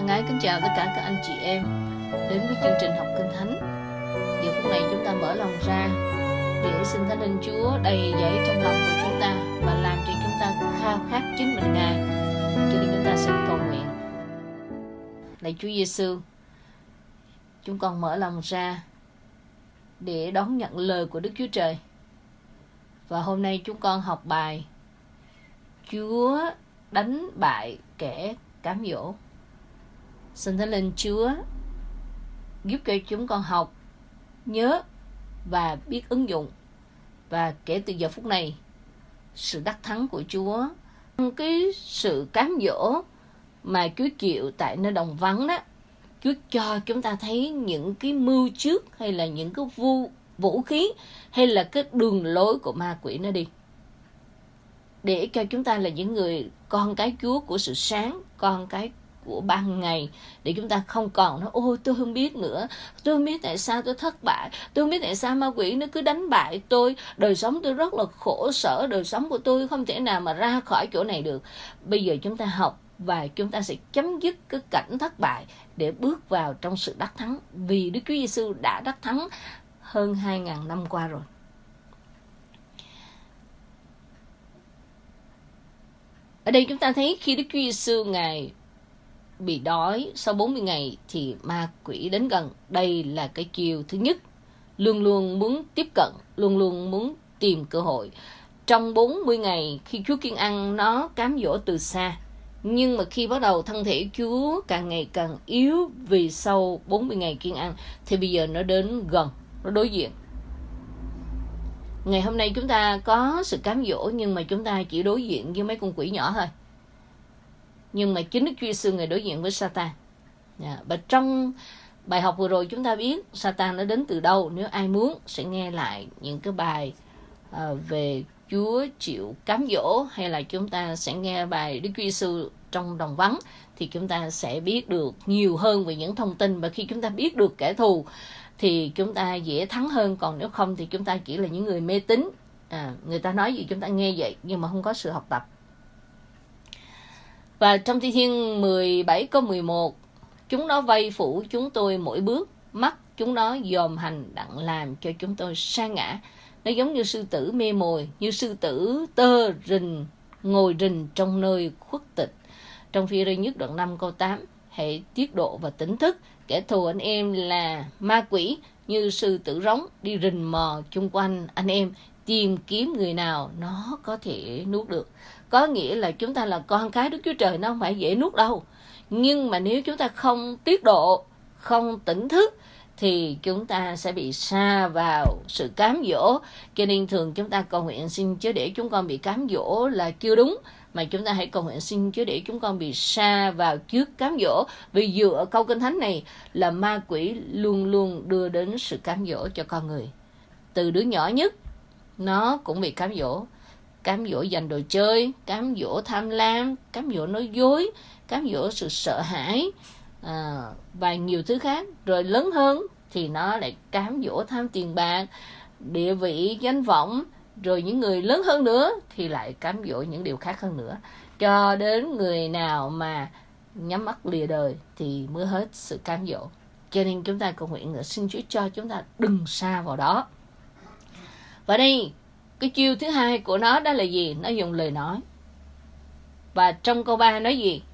thân ái kính chào tất cả các anh chị em đến với chương trình học Kinh Thánh. Giờ phút này chúng ta mở lòng ra để xin Thánh Linh Chúa đầy dẫy trong lòng của chúng ta và làm cho chúng ta khao khát chính mình Ngài. Cho nên chúng ta sẽ cầu nguyện. Lạy Chúa Giêsu, chúng con mở lòng ra để đón nhận lời của Đức Chúa Trời. Và hôm nay chúng con học bài Chúa đánh bại kẻ cám dỗ. Xin Thánh Linh Chúa giúp cho chúng con học, nhớ và biết ứng dụng. Và kể từ giờ phút này, sự đắc thắng của Chúa, cái sự cám dỗ mà Chúa chịu tại nơi đồng vắng đó, Chúa cho chúng ta thấy những cái mưu trước hay là những cái vũ khí hay là cái đường lối của ma quỷ nó đi. Để cho chúng ta là những người con cái Chúa của sự sáng, con cái của ban ngày, để chúng ta không còn nói ôi tôi không biết nữa, tôi không biết tại sao tôi thất bại, tôi không biết tại sao ma quỷ nó cứ đánh bại tôi, đời sống tôi rất là khổ sở, đời sống của tôi không thể nào mà ra khỏi chỗ này được. Bây giờ chúng ta học và chúng ta sẽ chấm dứt cái cảnh thất bại để bước vào trong sự đắc thắng, vì Đức Chúa Giêsu đã đắc thắng hơn 2.000 năm qua rồi. Ở đây chúng ta thấy khi Đức Chúa Giêsu Ngài bị đói sau 40 ngày thì ma quỷ đến gần. Đây là cái chiều thứ nhất, luôn luôn muốn tiếp cận, luôn luôn muốn tìm cơ hội. Trong 40 ngày khi Chúa kiêng ăn, nó cám dỗ từ xa. Nhưng mà khi bắt đầu thân thể Chúa càng ngày càng yếu vì sau 40 ngày kiêng ăn, thì bây giờ nó đến gần, nó đối diện. Ngày hôm nay chúng ta có sự cám dỗ, nhưng mà chúng ta chỉ đối diện với mấy con quỷ nhỏ thôi. Nhưng mà chính Đức Chúa Giêsu Ngài đối diện với Satan. Và trong bài học vừa rồi chúng ta biết Satan nó đến từ đâu. Nếu ai muốn sẽ nghe lại những cái bài về Chúa chịu cám dỗ, hay là chúng ta sẽ nghe bài Đức Chúa Giêsu trong đồng vắng, thì chúng ta sẽ biết được nhiều hơn về những thông tin. Và khi chúng ta biết được kẻ thù thì chúng ta dễ thắng hơn. Còn nếu không thì chúng ta chỉ là những người mê tín. Người ta nói gì chúng ta nghe vậy, nhưng mà không có sự học tập. Và trong Thi Thiên 17 câu 11, chúng nó vây phủ chúng tôi mỗi bước, mắt chúng nó dòm hành đặng làm cho chúng tôi sa ngã. Nó giống như sư tử mê mồi, như sư tử tơ rình, ngồi rình trong nơi khuất tịch. Trong Phi-rơ nhất đoạn 5 câu 8, hãy tiết độ và tỉnh thức, kẻ thù anh em là ma quỷ, như sư tử rống đi rình mò chung quanh anh em, tìm kiếm người nào nó có thể nuốt được. Có nghĩa là chúng ta là con cái Đức Chúa Trời, nó không phải dễ nuốt đâu. Nhưng mà nếu chúng ta không tiết độ, không tỉnh thức, thì chúng ta sẽ bị sa vào sự cám dỗ. Cho nên thường chúng ta cầu nguyện xin Chúa để chúng con bị cám dỗ là chưa đúng, mà chúng ta hãy cầu nguyện xin Chúa để chúng con bị sa vào trước cám dỗ. Vì dựa câu Kinh Thánh này là ma quỷ luôn luôn đưa đến sự cám dỗ cho con người. Từ đứa nhỏ nhất nó cũng bị cám dỗ. Cám dỗ giành đồ chơi, cám dỗ tham lam, cám dỗ nói dối, cám dỗ sự sợ hãi và nhiều thứ khác. Rồi lớn hơn thì nó lại cám dỗ tham tiền bạc, địa vị, danh vọng. Rồi những người lớn hơn nữa thì lại cám dỗ những điều khác hơn nữa. Cho đến người nào mà nhắm mắt lìa đời thì mới hết sự cám dỗ. Cho nên chúng ta cầu nguyện xin Chúa cho chúng ta đừng sa vào đó. Và đây, cái chiêu thứ hai của nó đó là gì? Nó dùng lời nói. Và trong câu 3 nói gì?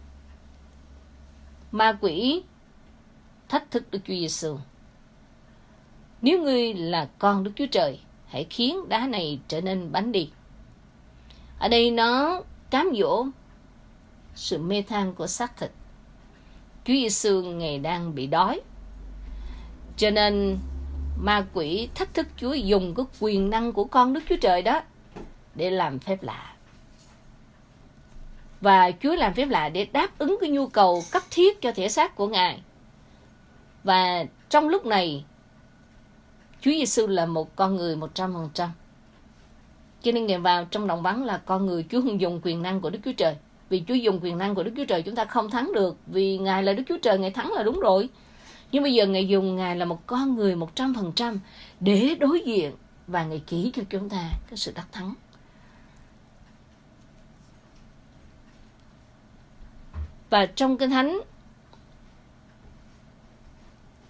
Ma quỷ thách thức Đức Chúa Giêsu: nếu ngươi là con Đức Chúa Trời, hãy khiến đá này trở nên bánh đi. Ở đây nó cám dỗ sự mê tham của xác thịt. Chúa Giêsu Ngài đang bị đói, cho nên ma quỷ thách thức Chúa dùng cái quyền năng của con Đức Chúa Trời đó để làm phép lạ. Và Chúa làm phép lạ để đáp ứng cái nhu cầu cấp thiết cho thể xác của Ngài. Và trong lúc này, Chúa Giêsu là một con người 100%. Cho nên Ngài vào trong đồng vắng là con người. Chúa không dùng quyền năng của Đức Chúa Trời. Vì Chúa dùng quyền năng của Đức Chúa Trời chúng ta không thắng được. Vì Ngài là Đức Chúa Trời, Ngài thắng là đúng rồi. Nhưng bây giờ Ngài dùng Ngài là một con người 100% để đối diện. Và Ngài chỉ cho chúng ta cái sự đắc thắng. Và trong Kinh Thánh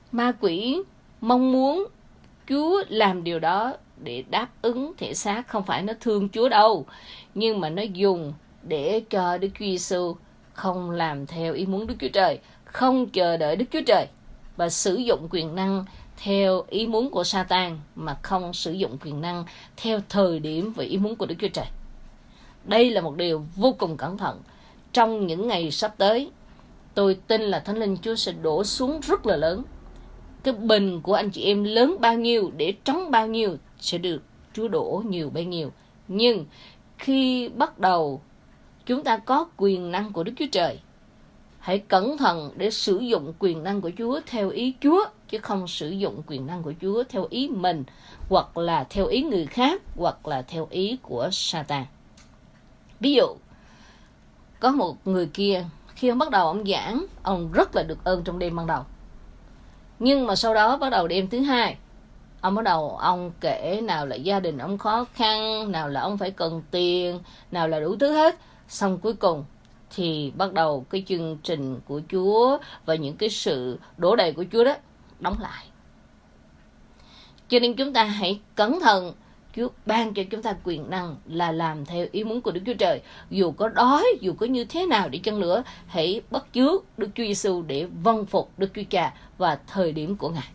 Ma quỷ mong muốn Chúa làm điều đó để đáp ứng thể xác, không phải nó thương Chúa đâu, nhưng mà nó dùng để cho Đức Chúa Giêsu không làm theo ý muốn Đức Chúa Trời, không chờ đợi Đức Chúa Trời và sử dụng quyền năng theo ý muốn của Sa-tan mà không sử dụng quyền năng theo thời điểm và ý muốn của Đức Chúa Trời. Đây là một điều vô cùng cẩn thận. Trong những ngày sắp tới, tôi tin là Thánh Linh Chúa sẽ đổ xuống rất là lớn. Cái bình của anh chị em lớn bao nhiêu để trống bao nhiêu sẽ được Chúa đổ nhiều bấy nhiêu. Nhưng khi bắt đầu chúng ta có quyền năng của Đức Chúa Trời, hãy cẩn thận để sử dụng quyền năng của Chúa theo ý Chúa, chứ không sử dụng quyền năng của Chúa theo ý mình, hoặc là theo ý người khác, hoặc là theo ý của Sa-tan. Ví dụ, có một người kia, khi ông bắt đầu ông giảng, ông rất là được ơn trong đêm ban đầu. Nhưng mà sau đó bắt đầu đêm thứ hai, ông bắt đầu ông kể nào là gia đình ông khó khăn, nào là ông phải cần tiền, nào là đủ thứ hết. Xong cuối cùng thì bắt đầu cái chương trình của Chúa và những cái sự đổ đầy của Chúa đó đóng lại. Cho nên chúng ta hãy cẩn thận. Chúa ban cho chúng ta quyền năng là làm theo ý muốn của Đức Chúa Trời. Dù có đói, dù có như thế nào đi chăng nữa, hãy bắt chước Đức Chúa Giêsu để vâng phục Đức Chúa Cha và thời điểm của Ngài.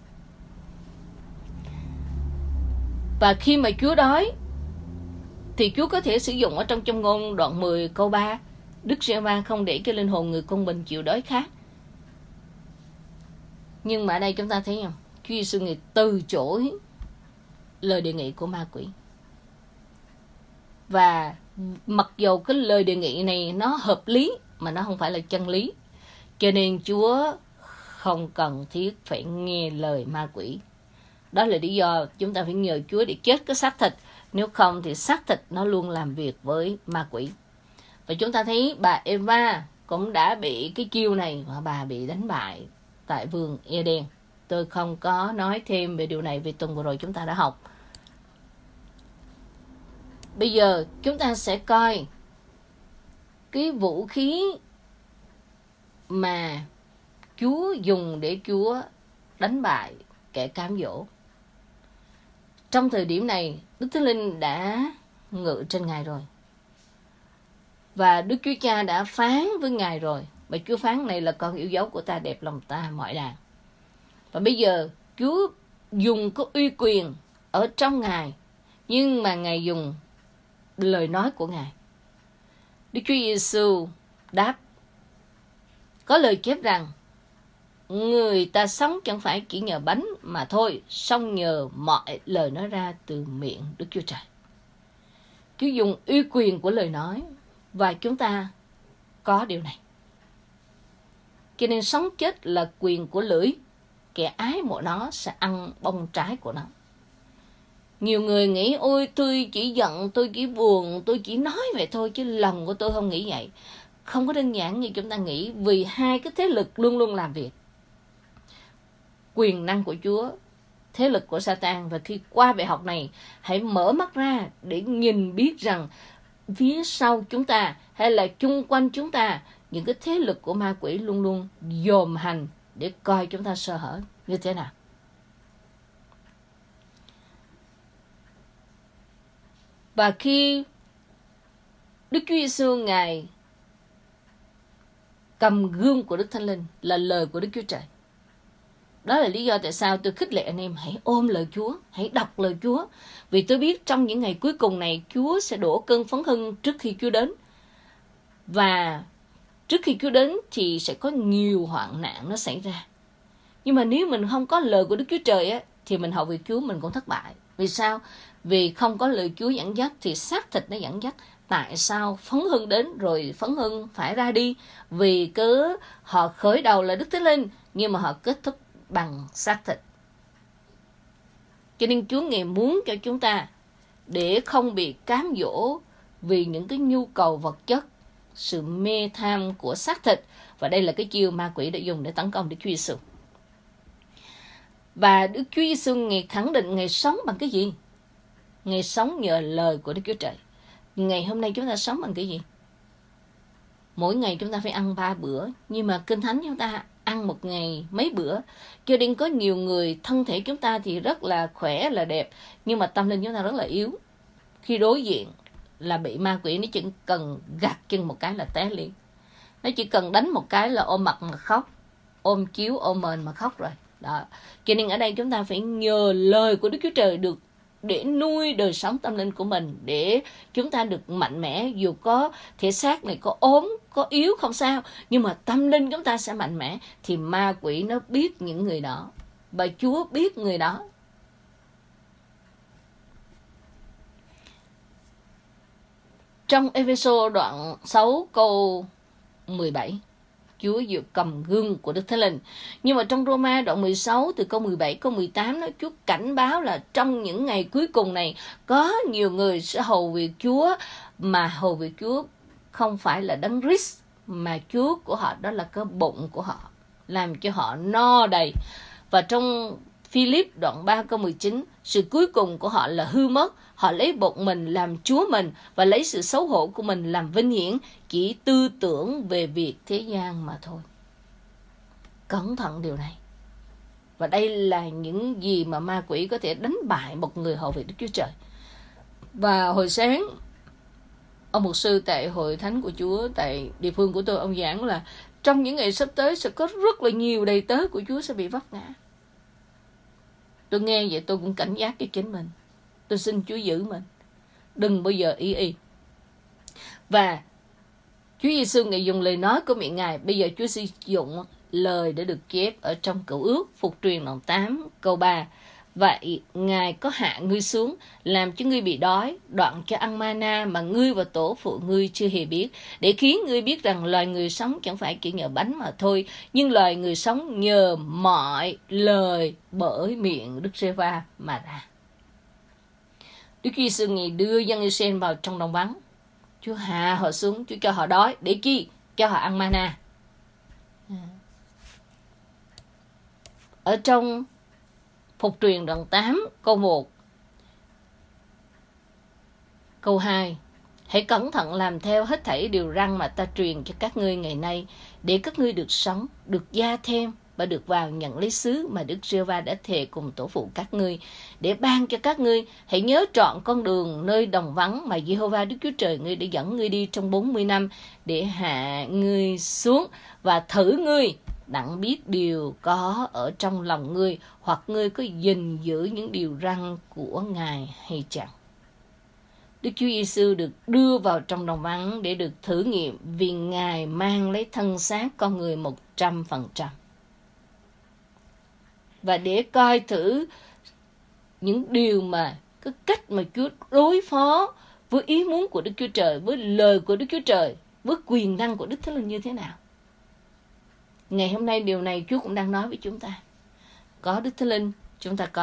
Và khi mà Chúa đói, thì Chúa có thể sử dụng ở trong Châm Ngôn đoạn 10 câu 3, Đức giê-hô-va không để cho linh hồn người công bình chịu đói khát. Nhưng mà ở đây chúng ta thấy không? Chúa Giêsu Ngài từ chối lời đề nghị của ma quỷ. Và mặc dù cái lời đề nghị này nó hợp lý mà nó không phải là chân lý, cho nên Chúa không cần thiết phải nghe lời ma quỷ. Đó là lý do chúng ta phải nhờ Chúa để chết cái xác thịt. Nếu không thì xác thịt nó luôn làm việc với ma quỷ. Và chúng ta thấy bà Eva cũng đã bị cái chiêu này và bà bị đánh bại tại vườn Eden. Tôi không có nói thêm về điều này vì tuần vừa rồi chúng ta đã học. Bây giờ chúng ta sẽ coi cái vũ khí mà Chúa dùng để Chúa đánh bại kẻ cám dỗ. Trong thời điểm này, Đức Thánh Linh đã ngự trên Ngài rồi. Và Đức Chúa Cha đã phán với Ngài rồi. Và Chúa phán này là con yêu dấu của ta, đẹp lòng ta mọi đàn. Và bây giờ Chúa dùng có uy quyền ở trong Ngài, nhưng mà Ngài dùng lời nói của Ngài. Đức Chúa Giêsu đáp, có lời chép rằng người ta sống chẳng phải chỉ nhờ bánh mà thôi, song nhờ mọi lời nói ra từ miệng Đức Chúa Trời. Chúa dùng uy quyền của lời nói và chúng ta có điều này. Cho nên sống chết là quyền của lưỡi, kẻ ái mộ nó sẽ ăn bông trái của nó. Nhiều người nghĩ, ôi tôi chỉ giận, tôi chỉ buồn, tôi chỉ nói vậy thôi, chứ lòng của tôi không nghĩ vậy. Không có đơn giản như chúng ta nghĩ, vì hai cái thế lực luôn luôn làm việc. Quyền năng của Chúa, thế lực của Sa-tan. Và khi qua bài học này, hãy mở mắt ra để nhìn biết rằng phía sau chúng ta hay là chung quanh chúng ta, những cái thế lực của ma quỷ luôn luôn dòm hành để coi chúng ta sơ hở như thế nào. Và khi Đức Chúa Giêsu Ngài cầm gươm của Đức Thánh Linh là lời của Đức Chúa Trời. Đó là lý do tại sao tôi khích lệ anh em hãy ôm lời Chúa, hãy đọc lời Chúa. Vì tôi biết trong những ngày cuối cùng này, Chúa sẽ đổ cơn phấn hưng trước khi Chúa đến. Và trước khi Chúa đến thì sẽ có nhiều hoạn nạn nó xảy ra. Nhưng mà nếu mình không có lời của Đức Chúa Trời á, thì mình hầu việc Chúa mình cũng thất bại. Vì sao? Vì không có lời Chúa dẫn dắt thì xác thịt nó dẫn dắt. Tại sao phấn hưng đến rồi phấn hưng phải ra đi? Vì cứ họ khởi đầu là Đức Thánh Linh, nhưng mà họ kết thúc bằng xác thịt. Cho nên Chúa Ngài muốn cho chúng ta để không bị cám dỗ vì những cái nhu cầu vật chất, sự mê tham của xác thịt. Và đây là cái chiêu ma quỷ đã dùng để tấn công Đức Chúa Giêsu. Và Đức Chúa Giêsu Ngài khẳng định Ngài sống bằng cái gì? Ngài sống nhờ lời của Đức Chúa Trời. Ngày hôm nay chúng ta sống bằng cái gì? Mỗi ngày chúng ta phải ăn 3 bữa, nhưng mà Kinh Thánh chúng ta ăn một ngày mấy bữa. Cho nên có nhiều người, thân thể chúng ta thì rất là khỏe, là đẹp, nhưng mà tâm linh chúng ta rất là yếu. Khi đối diện là bị ma quỷ, nó chỉ cần gạt chân một cái là té liền. Nó chỉ cần đánh một cái là ôm mặt mà khóc, ôm chiếu, ôm mền mà khóc rồi. Đó. Cho nên ở đây chúng ta phải nhờ lời của Đức Chúa Trời được để nuôi đời sống tâm linh của mình, để chúng ta được mạnh mẽ. Dù có thể xác này có ốm, có yếu không sao, nhưng mà tâm linh chúng ta sẽ mạnh mẽ. Thì ma quỷ nó biết những người đó, và Chúa biết người đó. Trong Ê-phê-sô đoạn 6 câu 17, Chúa vừa cầm gương của Đức Thánh Linh. Nhưng mà trong Rô-ma đoạn 16 từ câu 17, câu 18 nói Chúa cảnh báo là trong những ngày cuối cùng này có nhiều người sẽ hầu việc Chúa, mà hầu việc Chúa không phải là Đấng Christ, mà Chúa của họ đó là cái bụng của họ, làm cho họ no đầy. Và trong Phi-líp đoạn 3 câu 19, sự cuối cùng của họ là hư mất. Họ lấy bụng mình làm Chúa mình và lấy sự xấu hổ của mình làm vinh hiển, chỉ tư tưởng về việc thế gian mà thôi. Cẩn thận điều này. Và đây là những gì mà ma quỷ có thể đánh bại một người hầu việc Đức Chúa Trời. Và hồi sáng, ông mục sư tại hội thánh của Chúa tại địa phương của tôi, ông giảng là trong những ngày sắp tới sẽ có rất là nhiều đầy tớ của Chúa sẽ bị vấp ngã. Tôi nghe vậy tôi cũng cảnh giác cho chính mình. Tôi xin Chúa giữ mình, đừng bao giờ y. Và Chúa Giêsu Ngài dùng lời nói của miệng Ngài. Bây giờ Chúa sử dụng lời để được chép ở trong Cựu Ước, Phục Truyền đoạn 8 câu 3. Vậy Ngài có hạ ngươi xuống, làm cho ngươi bị đói, đoạn cho ăn mana mà ngươi và tổ phụ ngươi chưa hề biết, để khiến ngươi biết rằng loài người sống chẳng phải chỉ nhờ bánh mà thôi, nhưng loài người sống nhờ mọi lời bởi miệng Đức Giê-hô-va mà ra. Đức Giêsu Ngài đưa dân Israel vào trong đồng vắng. Chúa hạ họ xuống, Chúa cho họ đói. Để chi? Cho họ ăn mana. Ở trong Phục Truyền đoạn 8 câu 1, câu 2, hãy cẩn thận làm theo hết thảy điều răn mà ta truyền cho các ngươi ngày nay, để các ngươi được sống, được gia thêm và được vào nhận lấy xứ mà Đức Giê-hô-va đã thề cùng tổ phụ các ngươi, để ban cho các ngươi. Hãy nhớ trọn con đường nơi đồng vắng mà Giê-hô-va Đức Chúa Trời ngươi đã dẫn ngươi đi trong 40 năm, để hạ ngươi xuống và thử ngươi, đặng biết điều có ở trong lòng ngươi, hoặc ngươi có gìn giữ những điều răn của Ngài hay chẳng. Đức Chúa Giêsu được đưa vào trong đồng vắng để được thử nghiệm, vì Ngài mang lấy thân xác con người 100%. Và để coi thử những điều mà cái cách mà Chúa đối phó với ý muốn của Đức Chúa Trời, với lời của Đức Chúa Trời, với quyền năng của Đức Thánh Linh như thế nào. Ngày hôm nay điều này Chúa cũng đang nói với chúng ta. Có Đức Thánh Linh chúng ta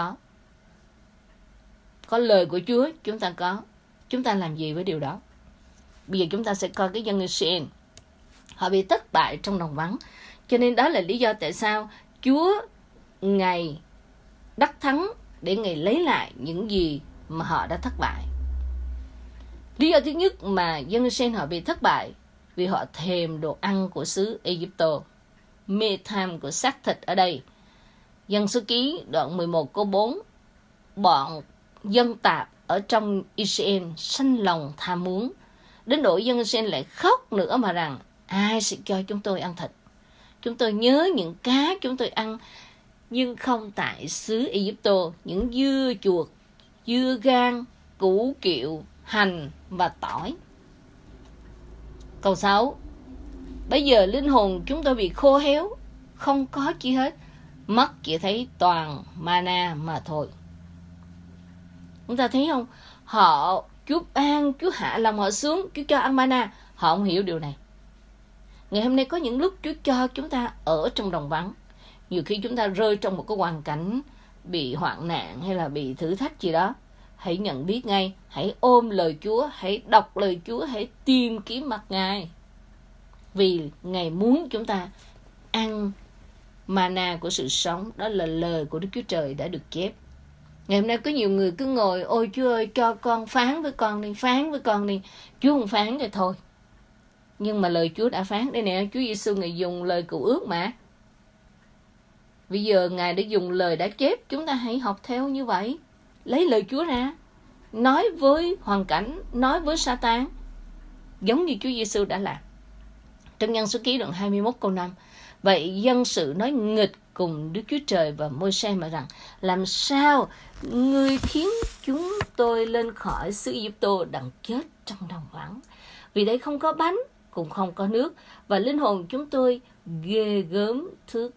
có lời của Chúa chúng ta có. Chúng ta làm gì với điều đó? Bây giờ chúng ta sẽ coi cái dân Israel. Họ bị thất bại trong đồng vắng. Cho nên đó là lý do tại sao Chúa Ngài đắc thắng để Ngài lấy lại những gì mà họ đã thất bại. Lý do thứ nhất mà dân Israel họ bị thất bại vì họ thèm đồ ăn của xứ Ai-cập, mê tham của xác thịt ở đây. Dân Số Ký đoạn 11 câu 4, bọn dân tạp ở trong Israel sanh lòng tham muốn, đến nỗi dân Israel lại khóc nữa mà rằng ai sẽ cho chúng tôi ăn thịt. Chúng tôi nhớ những cá chúng tôi ăn, nhưng không tại xứ Ai-cập, những dưa chuột, dưa gan, củ kiệu, hành và tỏi. Câu 6, bây giờ linh hồn chúng tôi bị khô héo, không có chi hết, mắt chỉ thấy toàn mana mà thôi. Chúng ta thấy không? Họ, Chúa ban, Chúa hạ lòng họ xuống, Chúa cho ăn mana. Họ không hiểu điều này. Ngày hôm nay có những lúc Chúa cho chúng ta ở trong đồng vắng. Nhiều khi chúng ta rơi trong một cái hoàn cảnh bị hoạn nạn hay là bị thử thách gì đó. Hãy nhận biết ngay, hãy ôm lời Chúa, hãy đọc lời Chúa, hãy tìm kiếm mặt Ngài. Vì Ngài muốn chúng ta ăn mana của sự sống, đó là lời của Đức Chúa Trời đã được chép. Ngày hôm nay có nhiều người cứ ngồi, ôi Chúa ơi cho con phán với con đi, phán với con đi. Chúa không phán rồi thôi. Nhưng mà lời Chúa đã phán. Đây nè, Chúa Giêsu Ngài dùng lời Cựu Ước mà. Bây giờ Ngài đã dùng lời đã chép, chúng ta hãy học theo như vậy. Lấy lời Chúa ra, nói với hoàn cảnh, nói với Sa-tan, giống như Chúa Giêsu đã làm. Trong Nhân Số Ký đoạn 21 câu 5, vậy dân sự nói nghịch cùng Đức Chúa Trời và Môi-se mà rằng, làm sao ngươi khiến chúng tôi lên khỏi xứ Ai-cập đặng chết trong đồng vắng, vì đây không có bánh cũng không có nước, và linh hồn chúng tôi ghê gớm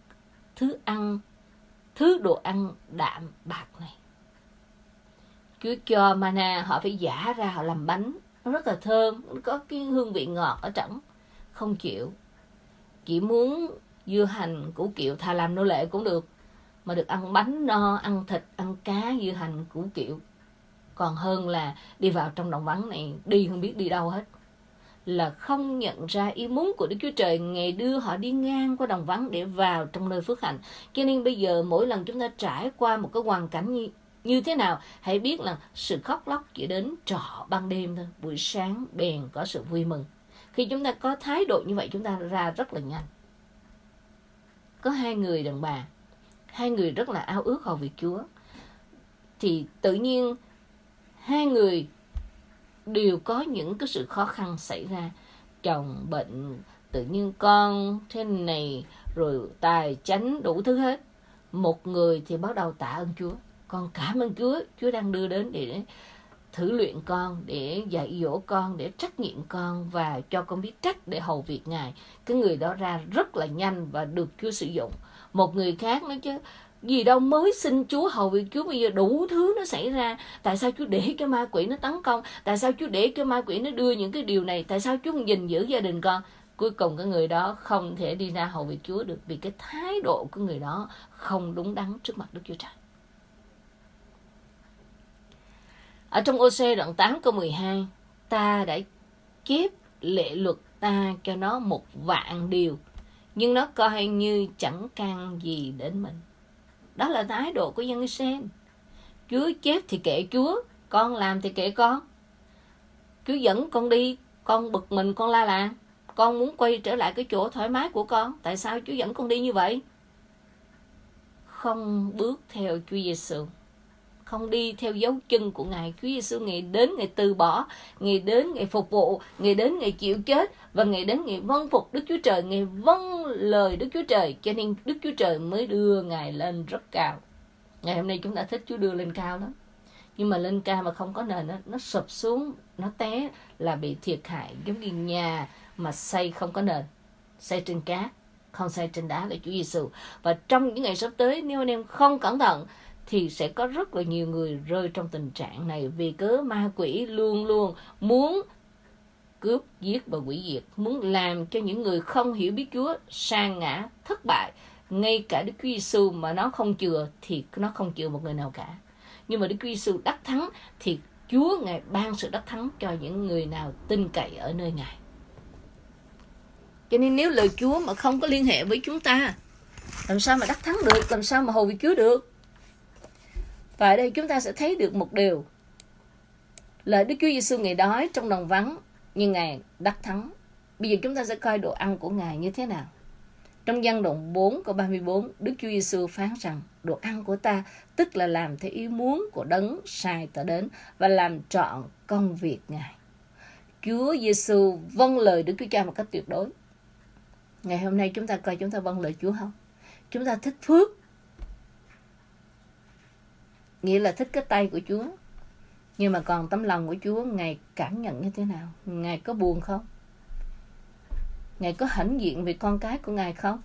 thứ đồ ăn đạm bạc này. Chúa cho mana, họ phải giã ra, họ làm bánh, nó rất là thơm, nó có cái hương vị ngọt ở trong. Không chịu, chỉ muốn dưa hành củ kiệu, thà làm nô lệ cũng được, mà được ăn bánh no, ăn thịt, ăn cá, dưa hành củ kiệu, còn hơn là đi vào trong đồng vắng này, đi không biết đi đâu hết. Là không nhận ra ý muốn của Đức Chúa Trời. Ngài đưa họ đi ngang qua đồng vắng để vào trong nơi phước hạnh. Cho nên bây giờ mỗi lần chúng ta trải qua một cái hoàn cảnh như thế nào, hãy biết là sự khóc lóc chỉ đến trọ ban đêm thôi, buổi sáng bèn có sự vui mừng. Khi chúng ta có thái độ như vậy, chúng ta ra rất là nhanh. Có hai người đàn bà, hai người rất là ao ước hầu việc Chúa, thì tự nhiên hai người đều có những cái sự khó khăn xảy ra. Chồng bệnh, tự nhiên con thế này, rồi tài chánh đủ thứ hết. Một người thì bắt đầu tạ ơn Chúa, con cảm ơn Chúa, Chúa đang đưa đến để thử luyện con, để dạy dỗ con, để trách nhiệm con và cho con biết cách để hầu việc Ngài. Cái người đó ra rất là nhanh và được Chúa sử dụng. Một người khác nói chứ gì đâu, mới xin Chúa hầu việc Chúa, bây giờ đủ thứ nó xảy ra. Tại sao Chúa để cho ma quỷ nó tấn công? Tại sao Chúa để cho ma quỷ nó đưa những cái điều này? Tại sao Chúa không gìn giữ gia đình con? Cuối cùng cái người đó không thể đi ra hầu việc Chúa được, vì cái thái độ của người đó không đúng đắn trước mặt Đức Chúa Trời. Ở trong Ô-sê đoạn 8 câu 12, ta đã chép lệ luật ta cho nó 1,000,000 điều, nhưng nó coi như chẳng can gì đến mình. Đó là thái độ của dân Israel. Chúa chép thì kệ Chúa, con làm thì kệ con. Chúa dẫn con đi, con bực mình, con la làng, con muốn quay trở lại cái chỗ thoải mái của con. Tại sao Chúa dẫn con đi như vậy? Không bước theo Chúa Giêsu, không đi theo dấu chân của Ngài. Chúa Giêsu Ngài đến, Ngài từ bỏ, Ngài đến, Ngài phục vụ, Ngài đến, Ngài chịu chết, và Ngài đến, Ngài vâng phục Đức Chúa Trời, Ngài vâng lời Đức Chúa Trời, cho nên Đức Chúa Trời mới đưa Ngài lên rất cao. Ngày hôm nay chúng ta thích Chúa đưa lên cao lắm, nhưng mà lên cao mà không có nền, nó sụp xuống, nó té là bị thiệt hại, giống như nhà mà xây không có nền, xây trên cát, không xây trên đá là Chúa Giêsu. Và trong những ngày sắp tới, nếu anh em không cẩn thận thì sẽ có rất là nhiều người rơi trong tình trạng này, vì cớ ma quỷ luôn luôn muốn cướp, giết và hủy diệt, muốn làm cho những người không hiểu biết Chúa sa ngã, thất bại. Ngay cả Đức Chúa Giêsu mà nó không chừa thì nó không chừa một người nào cả. Nhưng mà Đức Chúa Giêsu đắc thắng thì Chúa Ngài ban sự đắc thắng cho những người nào tin cậy ở nơi Ngài. Cho nên nếu lời Chúa mà không có liên hệ với chúng ta, làm sao mà đắc thắng được, làm sao mà hầu việc Chúa được? Và ở đây chúng ta sẽ thấy được một điều là Đức Chúa Giêsu Ngài đói trong đồng vắng, nhưng Ngài đắc thắng. Bây giờ chúng ta sẽ coi đồ ăn của Ngài như thế nào. Trong Giăng đoạn 4 câu 34, Đức Chúa Giêsu phán rằng đồ ăn của ta tức là làm theo ý muốn của Đấng sai ta đến và làm trọn công việc Ngài. Chúa Giêsu vâng lời Đức Chúa Cha một cách tuyệt đối. Ngày hôm nay chúng ta coi chúng ta vâng lời Chúa không? Chúng ta thích phước, nghĩa là thích cái tay của Chúa, nhưng mà còn tấm lòng của Chúa Ngài cảm nhận như thế nào? Ngài có buồn không? Ngài có hãnh diện về con cái của Ngài không?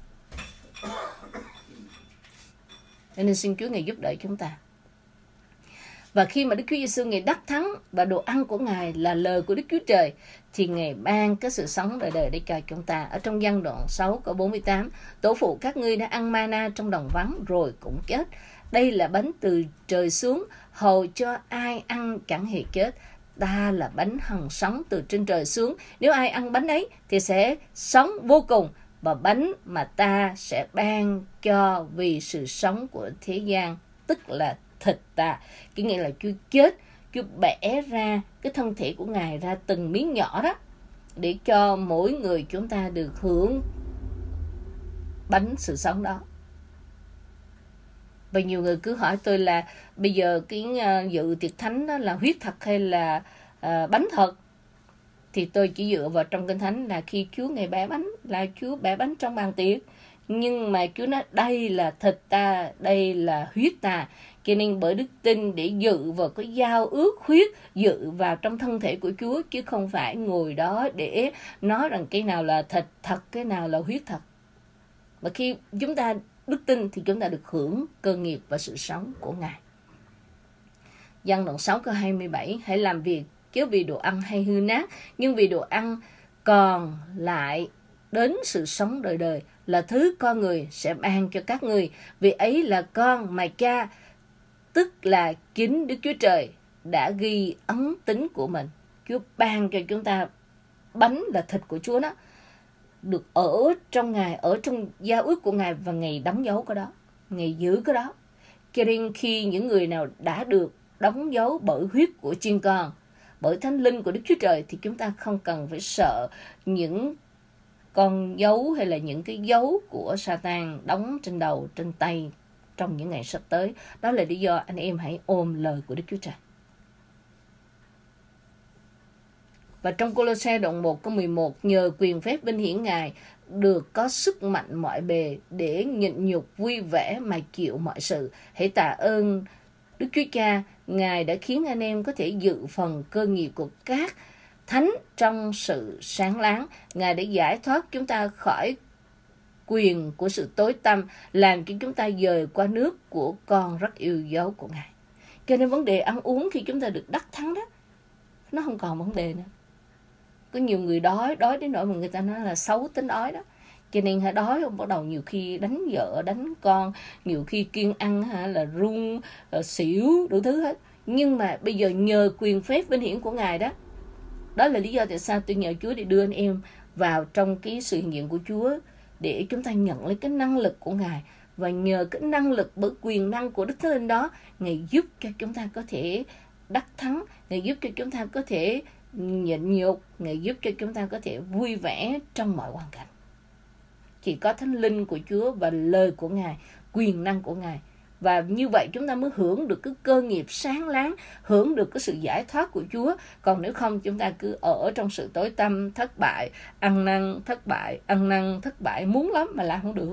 Nên xin Chúa Ngài giúp đỡ chúng ta. Và khi mà Đức Chúa Giêsu Ngài đắc thắng và đồ ăn của Ngài là lời của Đức Chúa Trời, thì Ngài ban cái sự sống đời đời để cho chúng ta. Ở trong Giăng đoạn 6 câu 48, tổ phụ các ngươi đã ăn mana trong đồng vắng rồi cũng chết. Đây là bánh từ trời xuống, hầu cho ai ăn chẳng hề chết. Ta là bánh hằng sống từ trên trời xuống. Nếu ai ăn bánh ấy thì sẽ sống vô cùng. Và bánh mà ta sẽ ban cho vì sự sống của thế gian, tức là thịt ta. Cái nghĩa là Chúa chết, Chúa bẻ ra cái thân thể của Ngài ra từng miếng nhỏ đó, để cho mỗi người chúng ta được hưởng bánh sự sống đó. Và nhiều người cứ hỏi tôi là bây giờ cái dự tiệc thánh đó là huyết thật hay là bánh thật? Thì tôi chỉ dựa vào trong Kinh Thánh là khi Chúa Ngài bẻ bánh là Chúa bẻ bánh trong bàn tiệc. Nhưng mà Chúa nói đây là thịt ta, đây là huyết ta. Cho nên bởi đức tin để dự vào cái giao ước huyết, dự vào trong thân thể của Chúa, chứ không phải ngồi đó để nói rằng cái nào là thịt thật, cái nào là huyết thật. Và khi chúng ta đức tin thì chúng ta được hưởng cơ nghiệp và sự sống của Ngài. Giăng đoạn 6 câu 27, hãy làm việc chớ vì đồ ăn hay hư nát, nhưng vì đồ ăn còn lại đến sự sống đời đời, là thứ con người sẽ ban cho các ngươi. Vì ấy là con mà Cha, tức là chính Đức Chúa Trời, đã ghi ấn tín của mình. Chúa ban cho chúng ta bánh là thịt của Chúa đó, được ở trong Ngài, ở trong giao ước của Ngài, và Ngài đóng dấu cái đó, Ngài giữ cái đó. Cho nên khi những người nào đã được đóng dấu bởi huyết của chiên con, bởi Thánh Linh của Đức Chúa Trời, thì chúng ta không cần phải sợ những con dấu hay là những cái dấu của Satan đóng trên đầu, trên tay trong những ngày sắp tới. Đó là lý do anh em hãy ôm lời của Đức Chúa Trời. Và trong Cô-lô-se đoạn 1 câu 11, nhờ quyền phép vinh hiển Ngài được có sức mạnh mọi bề để nhịn nhục vui vẻ mà chịu mọi sự. Hãy tạ ơn Đức Chúa Cha, Ngài đã khiến anh em có thể dự phần cơ nghiệp của các thánh trong sự sáng láng. Ngài đã giải thoát chúng ta khỏi quyền của sự tối tăm, làm cho chúng ta dời qua nước của con rất yêu dấu của Ngài. Cho nên vấn đề ăn uống khi chúng ta được đắc thắng đó, nó không còn vấn đề nữa. Có nhiều người đói đến nỗi mà người ta nói là xấu tính đói đó. Cho nên đói không bắt đầu nhiều khi đánh vợ, đánh con, nhiều khi kiêng ăn là run, xỉu, đủ thứ hết. Nhưng mà bây giờ nhờ quyền phép vinh hiển của Ngài đó, đó là lý do tại sao tôi nhờ Chúa để đưa anh em vào trong cái sự hiện diện của Chúa, để chúng ta nhận lấy cái năng lực của Ngài. Và nhờ cái năng lực bởi quyền năng của Đức Thánh Linh đó, Ngài giúp cho chúng ta có thể đắc thắng, Ngài giúp cho chúng ta có thể nhịn nhục, Ngài giúp cho chúng ta có thể vui vẻ trong mọi hoàn cảnh. Chỉ có Thánh Linh của Chúa và lời của Ngài, quyền năng của Ngài. Và như vậy chúng ta mới hưởng được cái cơ nghiệp sáng láng, hưởng được cái sự giải thoát của Chúa. Còn nếu không, chúng ta cứ ở trong sự tối tăm, thất bại, ăn năn, thất bại, ăn năn, thất bại, muốn lắm mà làm không được.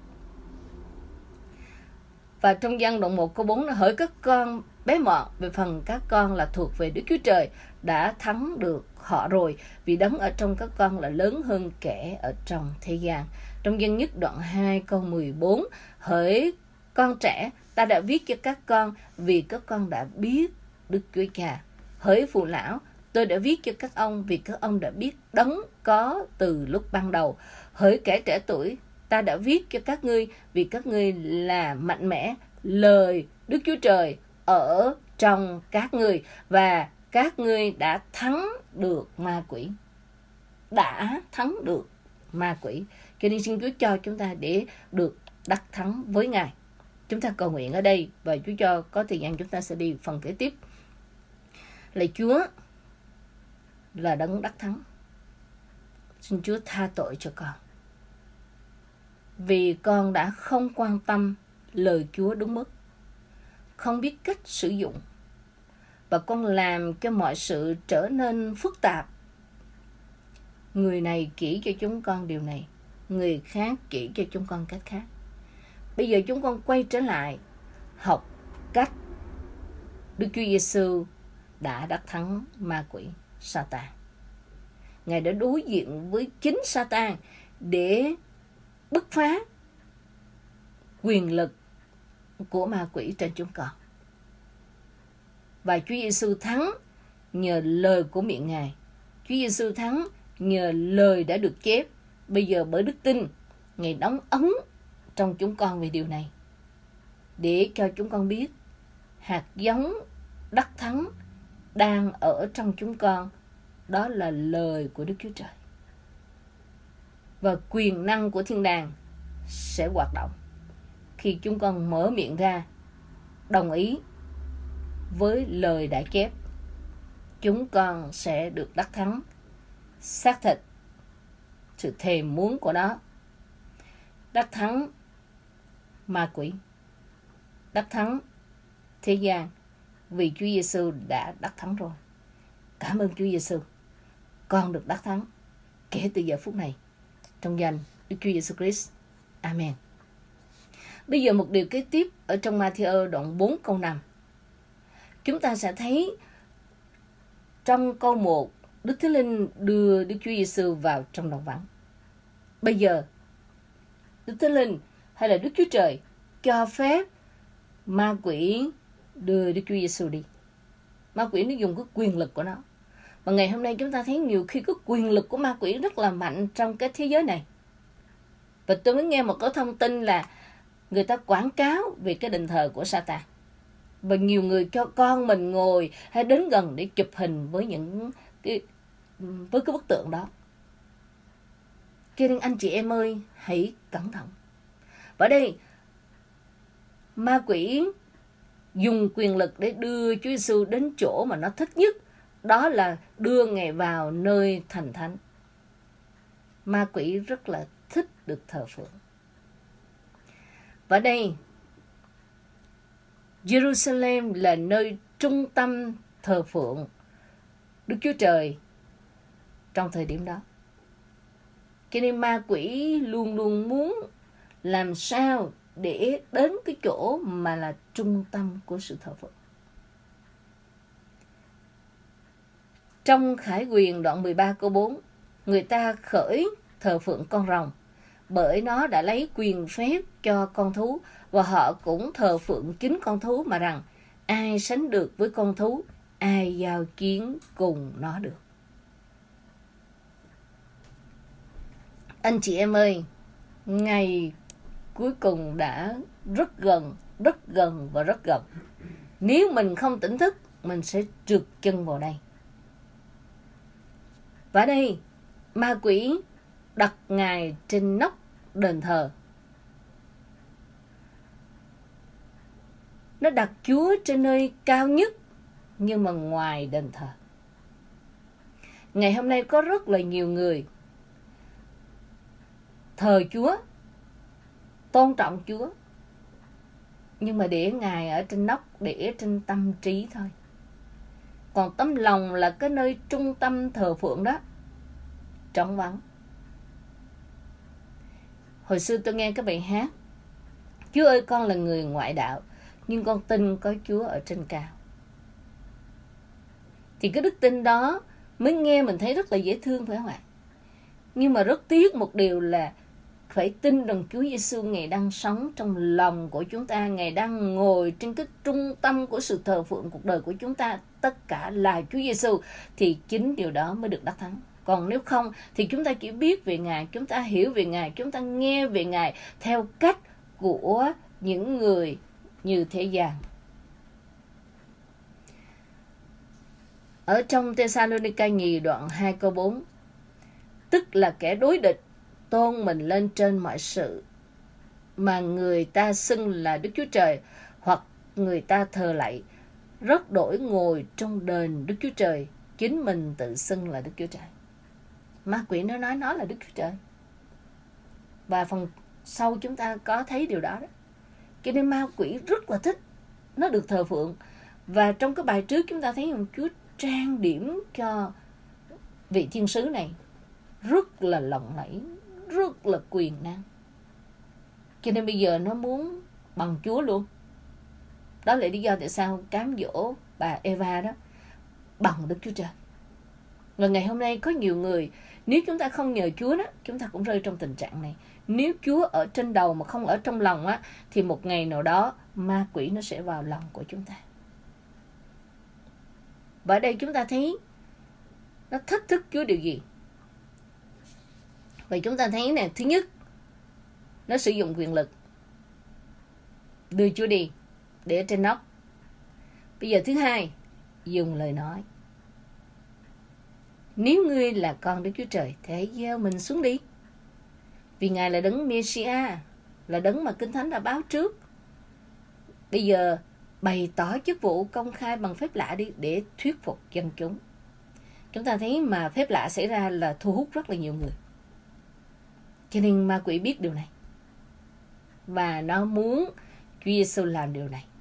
Và trong Giăng đoạn 1 câu 4 nó hỡi các con bé mọn, về phần các con là thuộc về Đức Chúa Trời, đã thắng được họ rồi, vì đấng ở trong các con là lớn hơn kẻ ở trong thế gian. Trong Dân Nhất đoạn 2 câu 14, hỡi con trẻ, ta đã viết cho các con vì các con đã biết Đức Chúa Cha. Hỡi phụ lão, tôi đã viết cho các ông vì các ông đã biết đấng có từ lúc ban đầu. Hỡi kẻ trẻ tuổi, ta đã viết cho các ngươi vì các ngươi là mạnh mẽ, lời Đức Chúa Trời ở trong các ngươi, và các ngươi đã thắng được ma quỷ. Đã thắng được ma quỷ. Cho nên xin Chúa cho chúng ta để được đắc thắng với Ngài. Chúng ta cầu nguyện ở đây, và Chúa cho có thời gian chúng ta sẽ đi phần kế tiếp. Lạy Chúa là đấng đắc thắng. Xin Chúa tha tội cho con, vì con đã không quan tâm lời Chúa đúng mức, không biết cách sử dụng, và con làm cho mọi sự trở nên phức tạp. Người này chỉ cho chúng con điều này, người khác chỉ cho chúng con cách khác. Bây giờ chúng con quay trở lại học cách Đức Chúa Giêsu đã đắc thắng ma quỷ Satan. Ngài đã đối diện với chính Satan để bứt phá quyền lực của ma quỷ trên chúng con. Và Chúa Giêsu thắng nhờ lời của miệng Ngài. Chúa Giêsu thắng nhờ lời đã được chép. Bây giờ bởi đức tin, Ngài đóng ấn trong chúng con về điều này, để cho chúng con biết hạt giống đắc thắng đang ở trong chúng con. Đó là lời của Đức Chúa Trời. Và quyền năng của thiên đàng sẽ hoạt động khi chúng con mở miệng ra đồng ý với lời đã chép. Chúng con sẽ được đắc thắng, xác thịt sự thèm muốn của nó, đắc thắng ma quỷ, đắc thắng thế gian vì Chúa Giêsu đã đắc thắng rồi. Cảm ơn Chúa Giêsu. Con được đắc thắng kể từ giờ phút này trong danh Đức Chúa Giêsu Christ. Amen. Bây giờ một điều kế tiếp ở trong Ma-thi-ơ đoạn 4 câu 5. Chúng ta sẽ thấy trong câu 1, Đức Thánh Linh đưa Đức Chúa Giêsu vào trong đồng vắng. Bây giờ, Đức Thánh Linh hay là Đức Chúa Trời cho phép ma quỷ đưa Đức Chúa Giêsu đi. Ma quỷ nó dùng cái quyền lực của nó. Và ngày hôm nay chúng ta thấy nhiều khi cái quyền lực của ma quỷ rất là mạnh trong cái thế giới này. Và tôi mới nghe một cái thông tin là người ta quảng cáo về cái đền thờ của Satan. Và nhiều người cho con mình ngồi hay đến gần để chụp hình với cái bức tượng đó. Cho nên anh chị em ơi, hãy cẩn thận. Và đây, ma quỷ dùng quyền lực để đưa Chúa Giêsu đến chỗ mà nó thích nhất. Đó là đưa Ngài vào nơi thành thánh. Ma quỷ rất là thích được thờ phượng. Và đây, Jerusalem là nơi trung tâm thờ phượng Đức Chúa Trời trong thời điểm đó. Cho nên ma quỷ luôn luôn muốn làm sao để đến cái chỗ mà là trung tâm của sự thờ phượng. Trong Khải Huyền đoạn 13 câu 4, người ta khởi thờ phượng con rồng, bởi nó đã lấy quyền phép cho con thú, và họ cũng thờ phượng chính con thú mà rằng ai sánh được với con thú, ai giao chiến cùng nó được. Anh chị em ơi, ngày cuối cùng đã rất gần và rất gần. Nếu mình không tỉnh thức, mình sẽ trượt chân vào đây. Và đây, ma quỷ đặt Ngài trên nóc đền thờ. Nó đặt Chúa trên nơi cao nhất, nhưng mà ngoài đền thờ. Ngày hôm nay có rất là nhiều người thờ Chúa, tôn trọng Chúa, nhưng mà để Ngài ở trên nóc, để trên tâm trí thôi. Còn tấm lòng là cái nơi trung tâm thờ phượng đó, trống vắng. Hồi xưa tôi nghe cái bài hát: Chúa ơi, con là người ngoại đạo, nhưng con tin có Chúa ở trên cao. Thì cái đức tin đó mới nghe mình thấy rất là dễ thương, phải không ạ? Nhưng mà rất tiếc một điều là phải tin rằng Chúa Giêsu Ngài đang sống trong lòng của chúng ta, Ngài đang ngồi trên cái trung tâm của sự thờ phượng cuộc đời của chúng ta, tất cả là Chúa Giêsu, thì chính điều đó mới được đắc thắng. Còn nếu không thì chúng ta chỉ biết về Ngài, chúng ta hiểu về Ngài, chúng ta nghe về Ngài theo cách của những người như thế gian. Ở trong Thessalonica nhì đoạn 2 câu 4, tức là kẻ đối địch tôn mình lên trên mọi sự mà người ta xưng là Đức Chúa Trời, hoặc người ta thờ lạy, rất đổi ngồi trong đền Đức Chúa Trời, chính mình tự xưng là Đức Chúa Trời. Ma quỷ nó nói nó là Đức Chúa Trời. Và phần sau chúng ta có thấy điều đó. Cho nên ma quỷ rất là thích nó được thờ phượng. Và trong cái bài trước chúng ta thấy ông Chúa trang điểm cho vị thiên sứ này rất là lộng lẫy, rất là quyền năng. Cho nên bây giờ nó muốn bằng Chúa luôn. Đó là lý do tại sao cám dỗ bà Eva đó bằng Đức Chúa Trời. Và ngày hôm nay có nhiều người, nếu chúng ta không nhờ Chúa đó, chúng ta cũng rơi trong tình trạng này. Nếu Chúa ở trên đầu mà không ở trong lòng á, thì một ngày nào đó ma quỷ nó sẽ vào lòng của chúng ta. Và ở đây chúng ta thấy nó thách thức Chúa điều gì? Vậy chúng ta thấy nè, thứ nhất, nó sử dụng quyền lực đưa Chúa đi để ở trên nóc. Bây giờ thứ hai, dùng lời nói. Nếu ngươi là con Đức Chúa Trời thì hãy gieo mình xuống đi. Vì Ngài là đấng Messiah, là đấng mà Kinh Thánh đã báo trước. Bây giờ bày tỏ chức vụ công khai bằng phép lạ đi để thuyết phục dân chúng. Chúng ta thấy mà phép lạ xảy ra là thu hút rất là nhiều người. Cho nên ma quỷ biết điều này. Và nó muốn Chúa Giêsu làm điều này.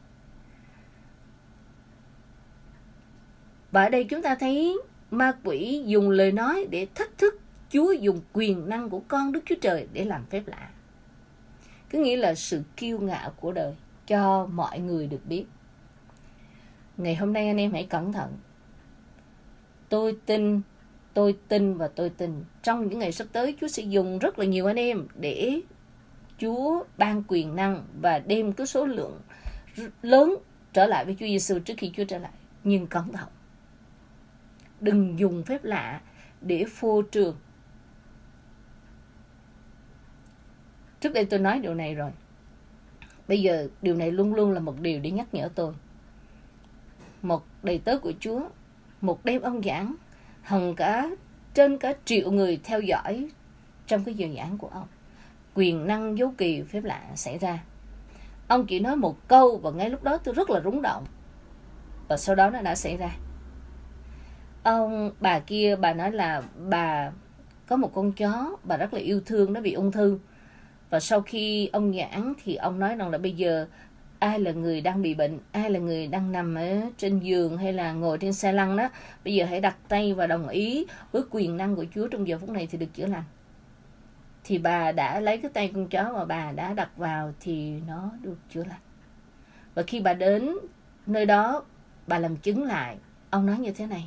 Và ở đây chúng ta thấy ma quỷ dùng lời nói để thách thức Chúa dùng quyền năng của con Đức Chúa Trời để làm phép lạ. Cứ nghĩa là sự kiêu ngạo của đời cho mọi người được biết. Ngày hôm nay anh em hãy cẩn thận. Tôi tin và tôi tin trong những ngày sắp tới Chúa sẽ dùng rất là nhiều anh em để Chúa ban quyền năng và đem cái số lượng lớn trở lại với Chúa Giêsu trước khi Chúa trở lại. Nhưng cẩn thận, đừng dùng phép lạ để phô trương. Trước đây tôi nói điều này rồi. Bây giờ điều này luôn luôn là một điều để nhắc nhở tôi. Một đầy tớ của Chúa, một đêm ông giảng, trên cả triệu người theo dõi trong cái giờ giảng của ông. Quyền năng dấu kỳ phép lạ xảy ra. Ông chỉ nói một câu và ngay lúc đó tôi rất là rung động. Và sau đó nó đã xảy ra. Bà kia, bà nói là bà có một con chó, bà rất là yêu thương, nó bị ung thư. Và sau khi ông giảng thì ông nói rằng là bây giờ ai là người đang bị bệnh, ai là người đang nằm ở trên giường hay là ngồi trên xe lăn đó, bây giờ hãy đặt tay và đồng ý với quyền năng của Chúa trong giờ phút này thì được chữa lành. Thì bà đã lấy cái tay con chó mà bà đã đặt vào thì nó được chữa lành. Và khi bà đến nơi đó, bà làm chứng lại. Ông nói như thế này: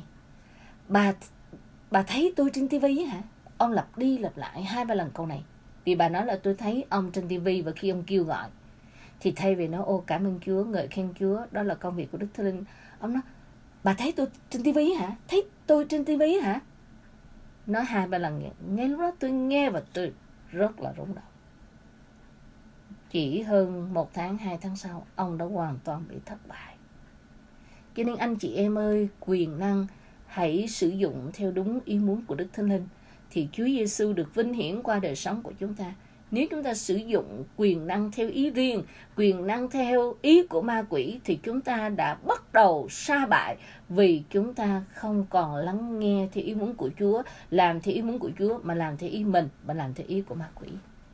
Bà thấy tôi trên tivi hả? Ông lặp đi lặp lại 2-3 lần câu này. Vì bà nói là tôi thấy ông trên tivi và khi ông kêu gọi thì thay vì nói ô cảm ơn Chúa, ngợi khen Chúa, đó là công việc của Đức Thánh Linh, ông nói bà thấy tôi trên tivi hả? Thấy tôi trên tivi hả? Nói 2-3 lần. Ngay lúc đó tôi nghe và tôi rất là rung động. Chỉ hơn 1 tháng, 2 tháng sau, ông đã hoàn toàn bị thất bại. Cho nên anh chị em ơi, quyền năng hãy sử dụng theo đúng ý muốn của Đức Thánh Linh thì Chúa Giêsu được vinh hiển qua đời sống của chúng ta. Nếu chúng ta sử dụng quyền năng theo ý riêng, quyền năng theo ý của ma quỷ thì chúng ta đã bắt đầu sa bại vì chúng ta không còn lắng nghe theo ý muốn của Chúa, làm theo ý muốn của Chúa mà làm theo ý mình và làm theo ý của ma quỷ.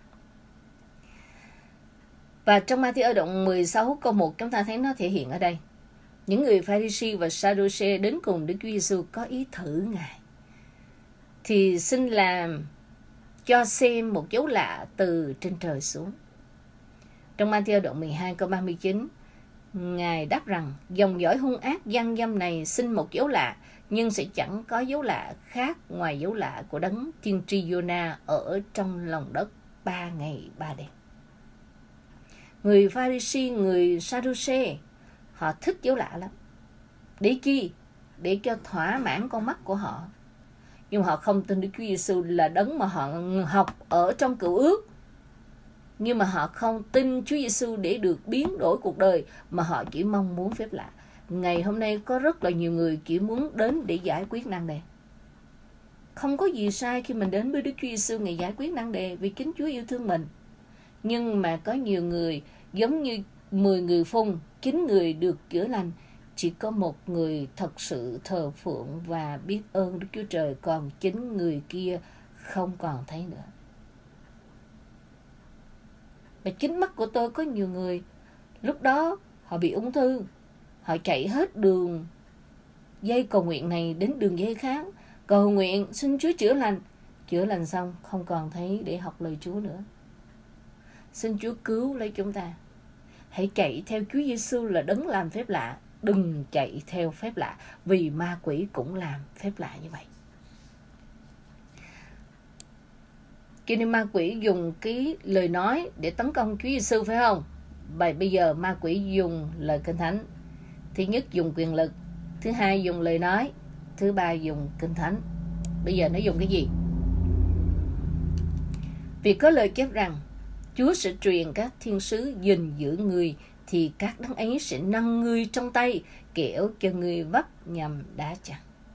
Và trong Ma-thi-ơ đoạn 16 câu 1 chúng ta thấy nó thể hiện ở đây. Những người Pha-ri-si và Sa-đu-xê đến cùng Đức Chúa Giêsu có ý thử Ngài. Thì xin làm cho xem một dấu lạ từ trên trời xuống. Trong Ma-thi-ơ đoạn 12 câu 39, Ngài đáp rằng dòng dõi hung ác gian dâm này xin một dấu lạ, nhưng sẽ chẳng có dấu lạ khác ngoài dấu lạ của đấng tiên tri Giô-na ở trong lòng đất 3 ngày 3 đêm. Người Pha-ri-si, người Sa-đu-xê, họ thích dấu lạ lắm. Để chi? Để cho thỏa mãn con mắt của họ. Nhưng họ không tin Đức Chúa Giêsu là đấng mà họ học ở trong Cựu Ước. Nhưng mà họ không tin Chúa Giêsu để được biến đổi cuộc đời, mà họ chỉ mong muốn phép lạ. Ngày hôm nay có rất là nhiều người chỉ muốn đến để giải quyết nan đề. Không có gì sai khi mình đến với Đức Chúa Giêsu Ngài giải quyết nan đề, vì chính Chúa yêu thương mình. Nhưng mà có nhiều người giống như 10 người phun, 9 người được chữa lành, chỉ có một người thật sự thờ phượng và biết ơn Đức Chúa Trời, còn 9 người kia không còn thấy nữa. Và chính mắt của tôi có nhiều người lúc đó họ bị ung thư, họ chạy hết đường dây cầu nguyện này đến đường dây khác, cầu nguyện xin Chúa chữa lành xong không còn thấy để học lời Chúa nữa. Xin Chúa cứu lấy chúng ta. Hãy chạy theo Chúa Giêsu là đấng làm phép lạ, đừng chạy theo phép lạ, vì ma quỷ cũng làm phép lạ như vậy. Cho nên ma quỷ dùng cái lời nói để tấn công Chúa Giêsu, phải không? Vậy bây giờ ma quỷ dùng lời Kinh Thánh. Thứ nhất dùng quyền lực, thứ hai dùng lời nói, thứ ba dùng Kinh Thánh. Bây giờ nó dùng cái gì? Vì có lời chép rằng Chúa sẽ truyền các thiên sứ gìn giữ người, thì các đấng ấy sẽ nâng ngươi trong tay, kẻo cho ngươi vấp nhầm đá chặn.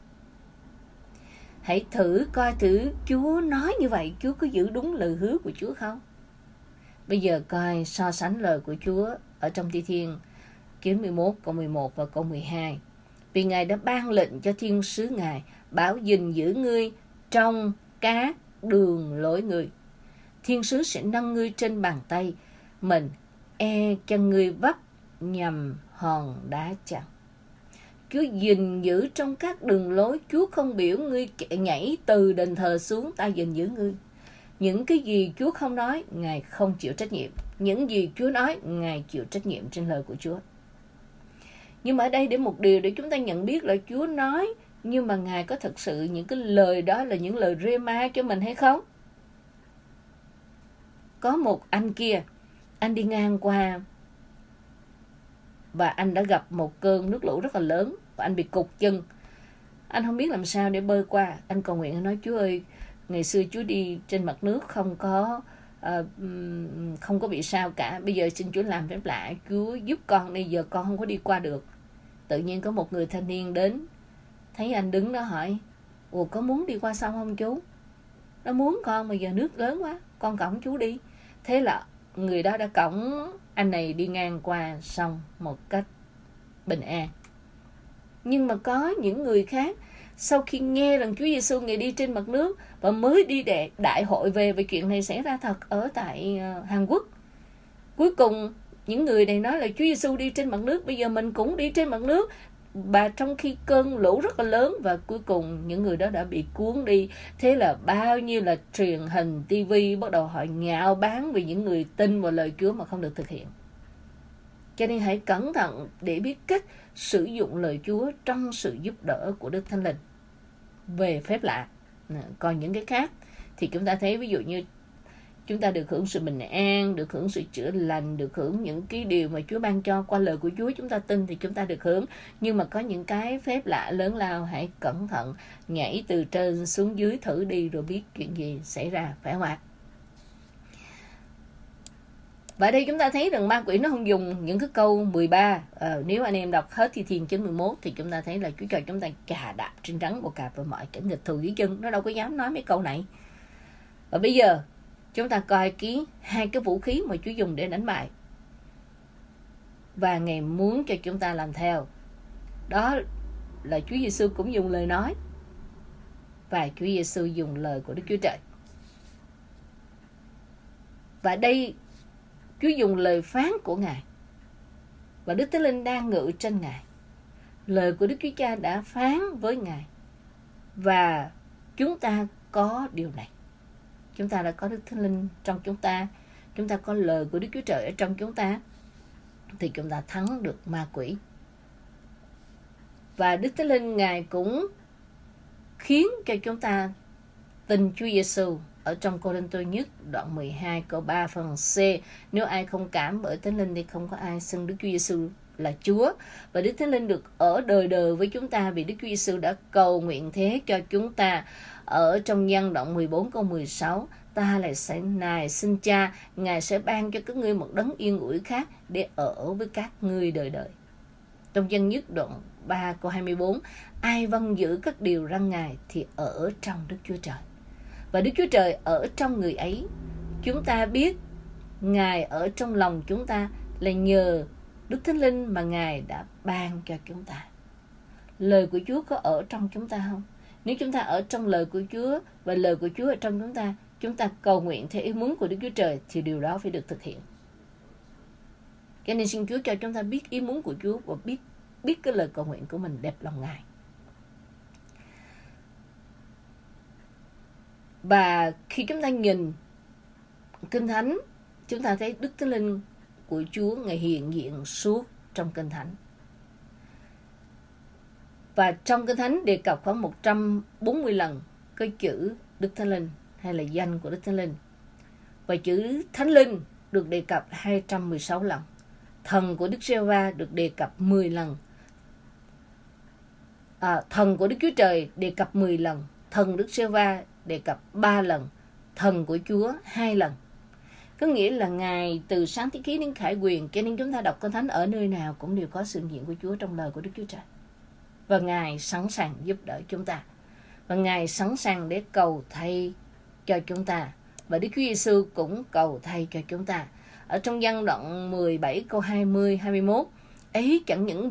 Hãy thử coi thử Chúa nói như vậy, Chúa có giữ đúng lời hứa của Chúa không? Bây giờ coi so sánh lời của Chúa ở trong Thi Thiên 91 câu 11 và câu 12. Vì Ngài đã ban lệnh cho thiên sứ Ngài bảo gìn giữ ngươi trong các đường lối ngươi. Thiên sứ sẽ nâng ngươi trên bàn tay mình, cho ngươi vấp nhầm hòn đá chặn. Chúa gìn giữ trong các đường lối, Chúa không biểu ngươi nhảy từ đền thờ xuống, ta gìn giữ ngươi. Những cái gì Chúa không nói, Ngài không chịu trách nhiệm. Những gì Chúa nói, Ngài chịu trách nhiệm trên lời của Chúa. Nhưng mà ở đây để một điều để chúng ta nhận biết là Chúa nói, nhưng mà Ngài có thực sự những cái lời đó là những lời rema cho mình hay không? Có một anh kia, anh đi ngang qua và anh đã gặp một cơn nước lũ rất là lớn và anh bị cụt chân. Anh không biết làm sao để bơi qua. Anh cầu nguyện, anh nói: Chúa ơi, ngày xưa Chúa đi trên mặt nước không có bị sao cả. Bây giờ xin Chúa làm phép lạ, Chúa giúp con đi, giờ con không có đi qua được. Tự nhiên có một người thanh niên đến, thấy anh đứng đó hỏi: Ủa, có muốn đi qua sông không chú? Nó muốn con, mà giờ nước lớn quá, con cõng chú đi. Thế là người đó đã cõng anh này đi ngang qua sông một cách bình an. Nhưng mà có những người khác, sau khi nghe rằng Chúa Giêsu Ngài đi trên mặt nước và mới đi đại hội về chuyện này xảy ra thật ở tại Hàn Quốc. Cuối cùng những người này nói là Chúa Giêsu đi trên mặt nước, bây giờ mình cũng đi trên mặt nước. Và trong khi cơn lũ rất là lớn, và cuối cùng những người đó đã bị cuốn đi. Thế là bao nhiêu là truyền hình, tivi bắt đầu họ nhạo báng vì những người tin vào lời Chúa mà không được thực hiện. Cho nên hãy cẩn thận để biết cách sử dụng lời Chúa trong sự giúp đỡ của Đức Thánh Linh về phép lạ. Còn những cái khác thì chúng ta thấy, ví dụ như chúng ta được hưởng sự bình an, được hưởng sự chữa lành, được hưởng những cái điều mà Chúa ban cho qua lời của Chúa, chúng ta tin thì chúng ta được hưởng. Nhưng mà có những cái phép lạ lớn lao, hãy cẩn thận nhảy từ trên xuống dưới thử đi rồi biết chuyện gì xảy ra, phải không ạ? Và đây chúng ta thấy rằng ma quỷ nó không dùng những cái câu 13. Nếu anh em đọc hết Thi Thiên 9:11 thì chúng ta thấy là Chúa cho chúng ta chà đạp trên rắn bò cạp và mọi kẻ nghịch thù dưới chân. Nó đâu có dám nói mấy câu này. Và bây giờ chúng ta coi hai cái vũ khí mà Chúa dùng để đánh bại. Và Ngài muốn cho chúng ta làm theo. Đó là Chúa Giêsu cũng dùng lời nói. Và Chúa Giêsu dùng lời của Đức Chúa Trời. Và đây Chúa dùng lời phán của Ngài. Và Đức Thánh Linh đang ngự trên Ngài. Lời của Đức Chúa Cha đã phán với Ngài. Và chúng ta có điều này. Chúng ta đã có Đức Thánh Linh trong chúng ta. Chúng ta có lời của Đức Chúa Trời ở trong chúng ta. Thì chúng ta thắng được ma quỷ. Và Đức Thánh Linh Ngài cũng khiến cho chúng ta tin Chúa Giêsu. Ở trong Cô-rinh-tô nhất đoạn 12 câu 3 phần C, nếu ai không cảm bởi Thánh Linh thì không có ai xưng Đức Chúa Giêsu là Chúa. Và Đức Thánh Linh được ở đời đời với chúng ta vì Đức Chúa Giêsu đã cầu nguyện thế cho chúng ta. Ở trong Giăng đoạn 14 câu 16, ta lại sẽ nài xin Cha, Ngài sẽ ban cho các ngươi một đấng yên ủi khác để ở với các ngươi đời đời. Trong Giăng nhất đoạn 3 câu 24, ai vâng giữ các điều răn Ngài thì ở trong Đức Chúa Trời. Và Đức Chúa Trời ở trong người ấy. Chúng ta biết Ngài ở trong lòng chúng ta là nhờ Đức Thánh Linh mà Ngài đã ban cho chúng ta. Lời của Chúa có ở trong chúng ta không? Nếu chúng ta ở trong lời của Chúa và lời của Chúa ở trong chúng ta cầu nguyện theo ý muốn của Đức Chúa Trời thì điều đó phải được thực hiện. Cho nên xin Chúa cho chúng ta biết ý muốn của Chúa và biết cái lời cầu nguyện của mình đẹp lòng Ngài. Và khi chúng ta nhìn Kinh Thánh, chúng ta thấy Đức Thánh Linh của Chúa Ngài hiện diện suốt trong Kinh Thánh. Và trong Kinh Thánh đề cập khoảng 140 lần cái chữ Đức Thánh Linh hay là danh của Đức Thánh Linh. Và chữ Thánh Linh được đề cập 216 lần. Thần của Đức Giê-hô-va được đề cập 10 lần. Thần của Đức Chúa Trời đề cập 10 lần. Thần Đức Giê-hô-va đề cập 3 lần. Thần của Chúa 2 lần. Có nghĩa là Ngài từ Sáng Thế Ký đến Khải Huyền, cho nên chúng ta đọc Kinh Thánh ở nơi nào cũng đều có sự hiện diện của Chúa trong lời của Đức Chúa Trời. Và Ngài sẵn sàng giúp đỡ chúng ta. Và Ngài sẵn sàng để cầu thay cho chúng ta. Và Đức Chúa Giêsu cũng cầu thay cho chúng ta. Ở trong Giăng đoạn 17 câu 20-21, ấy chẳng những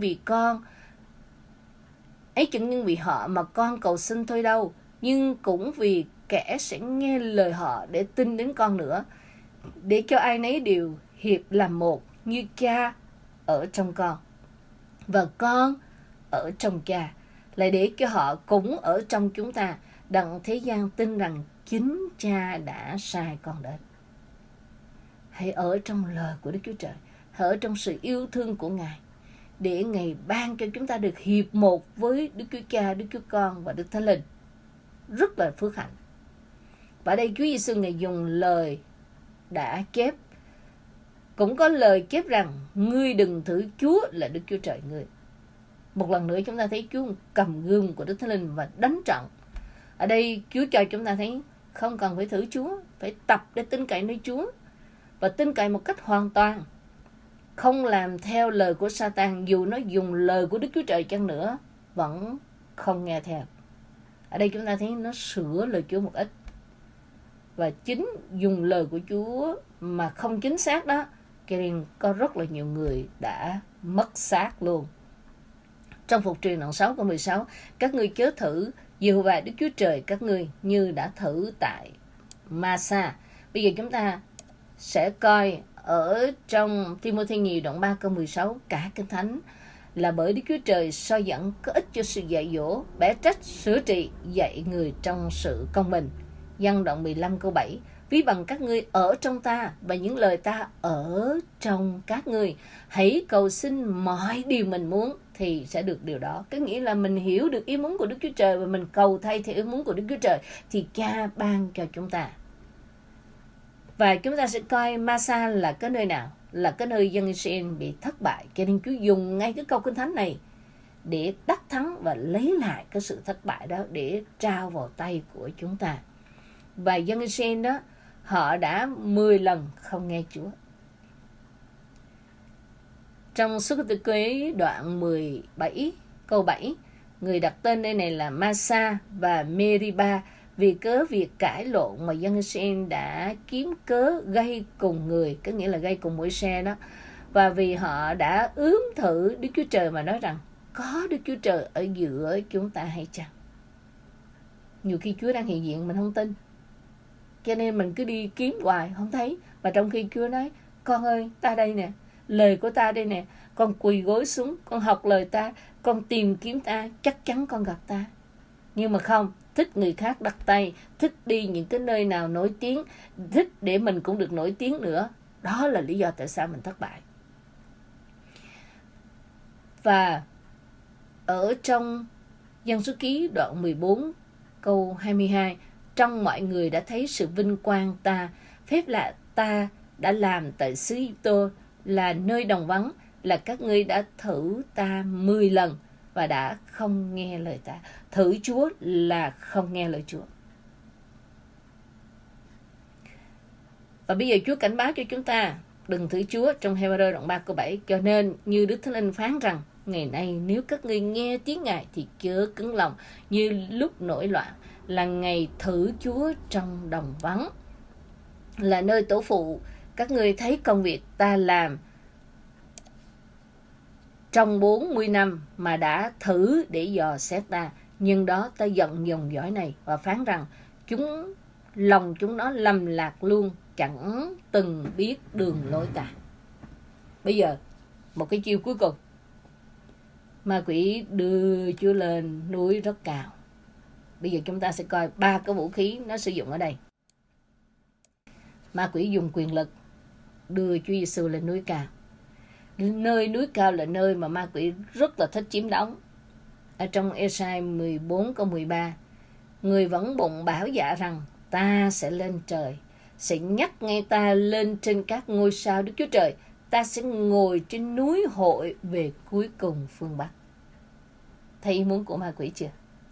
vì họ mà con cầu xin thôi đâu, nhưng cũng vì kẻ sẽ nghe lời họ để tin đến con nữa, để cho ai nấy đều hiệp làm một, như cha ở trong con và con ở trong cha, lại để cho họ cũng ở trong chúng ta, đặng thế gian tin rằng chính cha đã sai con đến. Hãy ở trong lời của Đức Chúa Trời, hãy ở trong sự yêu thương của Ngài, để Ngài ban cho chúng ta được hiệp một với Đức Chúa Cha, Đức Chúa Con và Đức Thánh Linh. Rất là phước hạnh. Và đây Chúa Giêsu Ngài dùng lời đã chép, cũng có lời chép rằng ngươi đừng thử Chúa là Đức Chúa Trời ngươi. Một lần nữa chúng ta thấy Chúa cầm gươm của Đức Thánh Linh và đánh trận. Ở đây Chúa cho chúng ta thấy không cần phải thử Chúa, phải tập để tin cậy nơi Chúa, và tin cậy một cách hoàn toàn, không làm theo lời của Satan, dù nó dùng lời của Đức Chúa Trời chăng nữa vẫn không nghe theo. Ở đây chúng ta thấy nó sửa lời Chúa một ít, và chính dùng lời của Chúa mà không chính xác đó, cho nên có rất là nhiều người đã mất xác luôn. Trong Phục truyền đoạn 6 câu 16, các ngươi chớ thử Giê-hô-va Đức Chúa Trời các ngươi như đã thử tại Ma-sa. Bây giờ chúng ta sẽ coi ở trong Ti-mô-thê nhì đoạn 3 câu 16, cả Kinh Thánh là bởi Đức Chúa Trời soi dẫn có ích cho sự dạy dỗ, bẻ trách, sửa trị, dạy người trong sự công bình. Giăng đoạn 15 câu 7, ví bằng các ngươi ở trong ta và những lời ta ở trong các ngươi, hãy cầu xin mọi điều mình muốn thì sẽ được điều đó. Có nghĩa là mình hiểu được ý muốn của Đức Chúa Trời và mình cầu thay theo ý muốn của Đức Chúa Trời thì Cha ban cho chúng ta. Và chúng ta sẽ coi Ma-sa là cái nơi nào, là cái nơi dân Israel bị thất bại, cho nên Chúa dùng ngay cái câu Kinh Thánh này để đắc thắng và lấy lại cái sự thất bại đó để trao vào tay của chúng ta. Và dân Israel đó, họ đã 10 lần không nghe Chúa. Trong Xuất Ai Cập ký đoạn 17 câu 7, người đặt tên nơi này là Ma-sa và Meriba vì cớ việc cãi lộn mà dân Israel đã kiếm cớ gây cùng người, có nghĩa là gây cùng Môi-se đó. Và vì họ đã ướm thử Đức Chúa Trời mà nói rằng có Đức Chúa Trời ở giữa chúng ta hay chăng? Nhiều khi Chúa đang hiện diện mình không tin, cho nên mình cứ đi kiếm hoài không thấy. Và trong khi Chúa nói con ơi ta đây nè, lời của ta đây nè, con quỳ gối xuống, con học lời ta, con tìm kiếm ta, chắc chắn con gặp ta. Nhưng mà không, thích người khác đặt tay, thích đi những cái nơi nào nổi tiếng, thích để mình cũng được nổi tiếng nữa. Đó là lý do tại sao mình thất bại. Và ở trong Dân Số Ký đoạn 14 câu 22, trong mọi người đã thấy sự vinh quang ta, phép lạ ta đã làm tại xứ Ê-tô là nơi đồng vắng, là các ngươi đã thử ta 10 lần và đã không nghe lời ta. Thử Chúa là không nghe lời Chúa. Và bây giờ Chúa cảnh báo cho chúng ta đừng thử Chúa trong Hê-bơ-rơ đoạn 3 câu 7. Cho nên như Đức Thánh Linh phán rằng, ngày nay nếu các ngươi nghe tiếng Ngài thì chớ cứng lòng như lúc nổi loạn, là ngày thử Chúa trong đồng vắng, là nơi tổ phụ các ngươi thấy công việc ta làm trong 40 năm mà đã thử để dò xét ta. Nhưng đó ta giận dòng dõi này và phán rằng lòng chúng nó lầm lạc luôn, chẳng từng biết đường lối ta. Bây giờ một cái chiêu cuối cùng, ma quỷ đưa Chúa lên núi rất cao. Bây giờ chúng ta sẽ coi 3 cái vũ khí nó sử dụng ở đây. Ma quỷ dùng quyền lực đưa Chúa Giêsu lên núi cao. Nơi núi cao là nơi mà ma quỷ rất là thích chiếm đóng. Ở trong Ê-sai 14 câu 13, người vẫn bụng bảo dạ rằng ta sẽ lên trời, sẽ nhắc ngay ta lên trên các ngôi sao Đức Chúa Trời, ta sẽ ngồi trên núi hội về cuối cùng phương Bắc. Thấy ý muốn của ma quỷ chưa?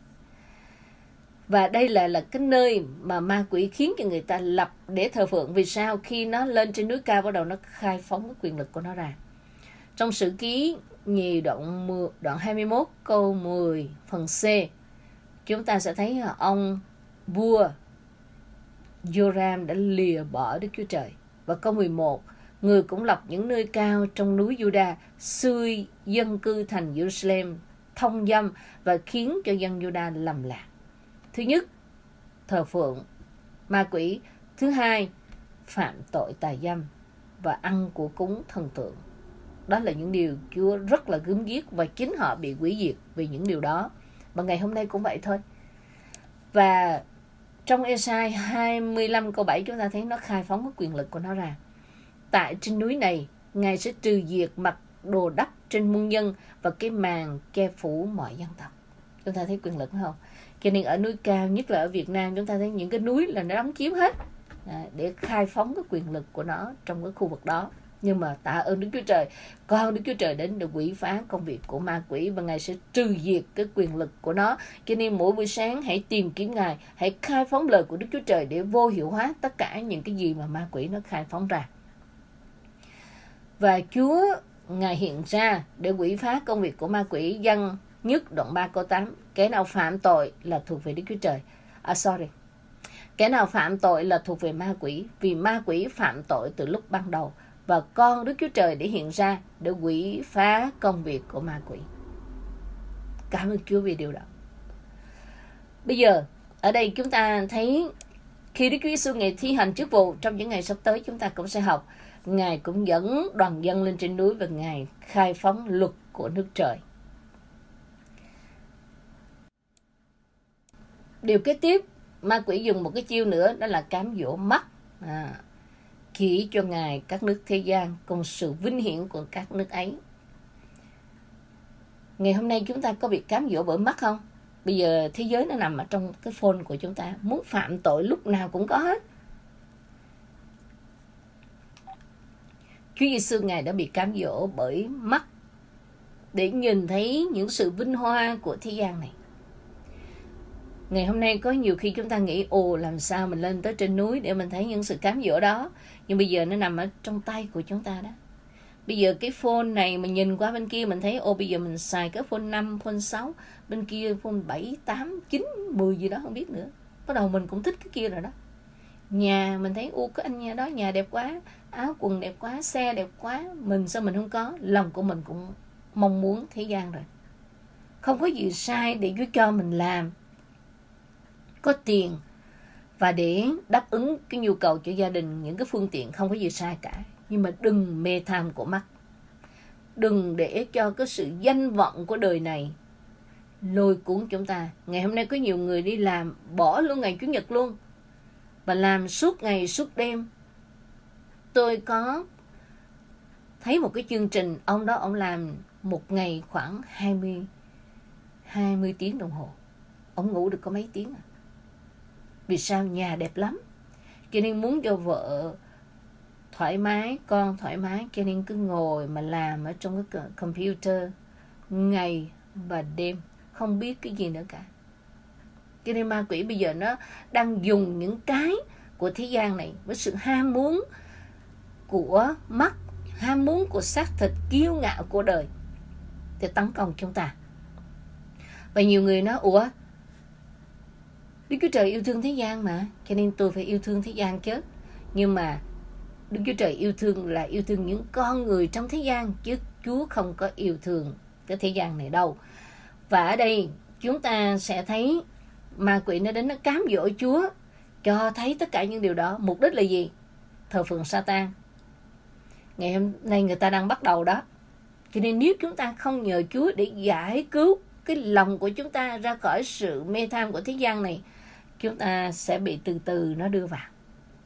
Và đây là cái nơi mà ma quỷ khiến cho người ta lập để thờ phượng. Vì sao? Khi nó lên trên núi cao, bắt đầu nó khai phóng cái quyền lực của nó ra. Trong Sử Ký nhì đoạn 21 câu 10 phần C, chúng ta sẽ thấy ông vua Joram đã lìa bỏ Đức Chúa Trời. Và câu 11, người cũng lập những nơi cao trong núi Juda, xuôi dân cư thành Jerusalem thông dâm và khiến cho dân Juda lầm lạc. Thứ nhất, thờ phượng ma quỷ. Thứ hai, phạm tội tà dâm. và ăn của cúng thần tượng. Đó là những điều Chúa rất là gớm ghiếc, và chính họ bị hủy diệt vì những điều đó. Và ngày hôm nay cũng vậy thôi. Và trong Ê-sai 25 câu 7 chúng ta thấy nó khai phóng cái quyền lực của nó ra. Tại trên núi này, Ngài sẽ trừ diệt mặt đồ đắp trên muôn dân và cái màn che phủ mọi dân tộc. Chúng ta thấy quyền lực không? Cho nên ở núi cao, nhất là ở Việt Nam, chúng ta thấy những cái núi là nó đóng chiếm hết để khai phóng cái quyền lực của nó trong cái khu vực đó. Nhưng mà tạ ơn Đức Chúa Trời, con Đức Chúa Trời đến để quỷ phá công việc của ma quỷ, và Ngài sẽ trừ diệt cái quyền lực của nó. Cho nên mỗi buổi sáng hãy tìm kiếm Ngài, hãy khai phóng lời của Đức Chúa Trời để vô hiệu hóa tất cả những cái gì mà ma quỷ nó khai phóng ra. Và Chúa Ngài hiện ra để quỷ phá công việc của ma quỷ. Dân nhất đoạn 3 câu 8, kẻ nào phạm tội là thuộc về Đức Chúa Trời. Kẻ nào phạm tội là thuộc về ma quỷ, vì ma quỷ phạm tội từ lúc ban đầu, và con Đức Chúa Trời để hiện ra để quỷ phá công việc của ma quỷ. Cảm ơn Chúa vì điều đó. Bây giờ, ở đây chúng ta thấy khi Đức Chúa Giêsu Ngài thi hành chức vụ trong những ngày sắp tới, chúng ta cũng sẽ học. Ngài cũng dẫn đoàn dân lên trên núi và Ngài khai phóng luật của nước trời. Điều kế tiếp, ma quỷ dùng một cái chiêu nữa, đó là cám dỗ mắt, chỉ cho Ngài các nước thế gian cùng sự vinh hiển của các nước ấy. Ngày hôm nay chúng ta có bị cám dỗ bởi mắt không? Bây giờ thế giới nó nằm ở trong cái phone của chúng ta, muốn phạm tội lúc nào cũng có hết. Chúa Giêsu Ngài đã bị cám dỗ bởi mắt để nhìn thấy những sự vinh hoa của thế gian này. Ngày hôm nay có nhiều khi chúng ta nghĩ làm sao mình lên tới trên núi để mình thấy những sự cám dỗ đó. Nhưng bây giờ nó nằm ở trong tay của chúng ta đó. Bây giờ cái phone này mình nhìn qua bên kia mình thấy bây giờ mình xài cái phone 5, phone 6, bên kia phone 7, 8, 9, 10 gì đó không biết nữa. Bắt đầu mình cũng thích cái kia rồi đó. Nhà mình thấy cái anh nhà đó nhà đẹp quá, áo quần đẹp quá, xe đẹp quá, mình sao mình không có? Lòng của mình cũng mong muốn thế gian rồi. Không có gì sai để Chúa cho mình làm, có tiền và để đáp ứng cái nhu cầu cho gia đình, những cái phương tiện, không có gì sai cả. Nhưng mà đừng mê tham của mắt. Đừng để cho cái sự danh vọng của đời này lôi cuốn chúng ta. Ngày hôm nay có nhiều người đi làm, bỏ luôn ngày Chủ nhật luôn, và làm suốt ngày suốt đêm. Tôi có thấy một cái chương trình, ông làm một ngày khoảng 20 tiếng đồng hồ. Ông ngủ được có mấy tiếng à? Vì sao? Nhà đẹp lắm, cho nên muốn cho vợ thoải mái, con thoải mái, cho nên cứ ngồi mà làm ở trong cái computer ngày và đêm, không biết cái gì nữa cả. Cho nên ma quỷ bây giờ nó đang dùng những cái của thế gian này với sự ham muốn của mắt, ham muốn của xác thịt, kiêu ngạo của đời để tấn công chúng ta. Và nhiều người nói Đức Chúa Trời yêu thương thế gian mà, cho nên tôi phải yêu thương thế gian chứ. Nhưng mà Đức Chúa Trời yêu thương là yêu thương những con người trong thế gian, chứ Chúa không có yêu thương cái thế gian này đâu. Và ở đây chúng ta sẽ thấy ma quỷ nó đến nó cám dỗ Chúa, cho thấy tất cả những điều đó. Mục đích là gì? Thờ phượng Sa-tan. Ngày hôm nay người ta đang bắt đầu đó. Cho nên nếu chúng ta không nhờ Chúa để giải cứu cái lòng của chúng ta ra khỏi sự mê tham của thế gian này, chúng ta sẽ bị từ từ nó đưa vào.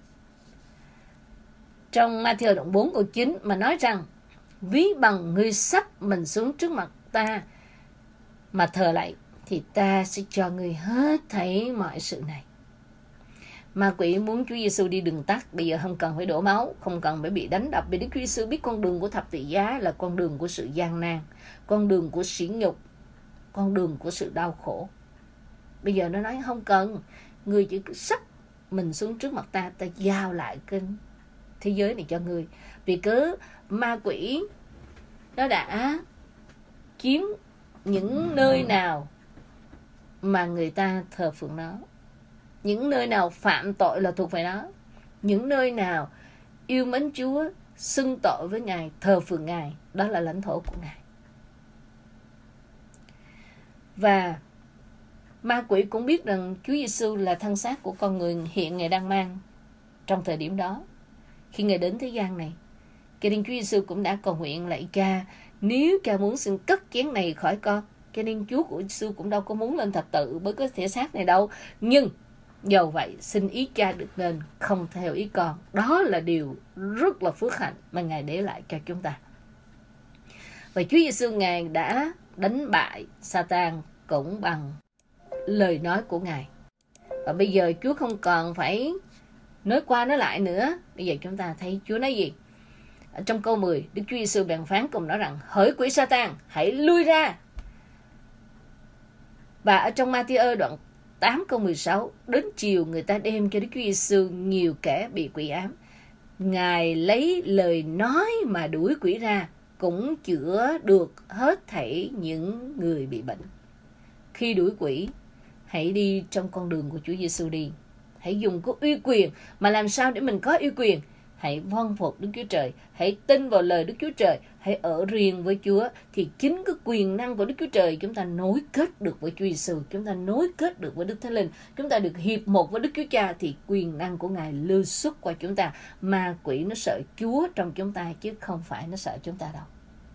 Trong Ma-thi-ơ đoạn 4 câu 9 mà nói rằng: ví bằng ngươi sắp mình xuống trước mặt ta mà thờ lạy, thì ta sẽ cho ngươi hết thảy mọi sự này. Ma quỷ muốn Chúa Giêsu đi đường tắt. Bây giờ không cần phải đổ máu, không cần phải bị đánh đập, vì Đức Chúa Giêsu biết con đường của thập tự giá là con đường của sự gian nan, con đường của sỉ nhục, con đường của sự đau khổ. Bây giờ nó nói không cần, ngươi chỉ sắp mình xuống trước mặt ta, ta giao lại cái thế giới này cho ngươi. Vì cớ ma quỷ nó đã chiếm những nơi nào mà người ta thờ phượng nó, những nơi nào phạm tội là thuộc về nó, những nơi nào yêu mến Chúa, xưng tội với Ngài, thờ phượng Ngài, đó là lãnh thổ của Ngài. Và ma quỷ cũng biết rằng Chúa Giêsu là thân xác của con người hiện Ngài đang mang trong thời điểm đó. Khi Ngài đến thế gian này, Cho nên Chúa Giêsu cũng đã cầu nguyện lạy Cha, nếu Cha muốn xin cất chén này khỏi con. Cho nên Chúa của Giêsu cũng đâu có muốn lên thập tự với cái thể xác này đâu. Nhưng dầu vậy, xin ý Cha được nên, không theo ý con. Đó là điều rất là phước hạnh mà Ngài để lại cho chúng ta. Và Chúa Giêsu Ngài đã đánh bại Sa-tan cũng bằng lời nói của Ngài. Và bây giờ Chúa không còn phải nói qua nói lại nữa. Bây giờ chúng ta thấy Chúa nói gì? Ở trong câu 10, Đức Chúa Giêsu bèn phán cùng nói rằng: hỡi quỷ Sa-tan, hãy lui ra. Và ở trong Ma-thi-ơ đoạn 8 câu 16, đến chiều người ta đem cho Đức Chúa Giêsu nhiều kẻ bị quỷ ám. Ngài lấy lời nói mà đuổi quỷ ra, cũng chữa được hết thảy những người bị bệnh. Khi đuổi quỷ, hãy đi trong con đường của Chúa Giêsu đi. Hãy dùng cái uy quyền. Mà làm sao để mình có uy quyền? Hãy vâng phục Đức Chúa Trời. Hãy tin vào lời Đức Chúa Trời. Hãy ở riêng với Chúa. Thì chính cái quyền năng của Đức Chúa Trời, chúng ta nối kết được với Chúa Giêsu. Chúng ta nối kết được với Đức Thánh Linh. Chúng ta được hiệp một với Đức Chúa Cha. Thì quyền năng của Ngài lưu xuất qua chúng ta. Ma quỷ nó sợ Chúa trong chúng ta, chứ không phải nó sợ chúng ta đâu.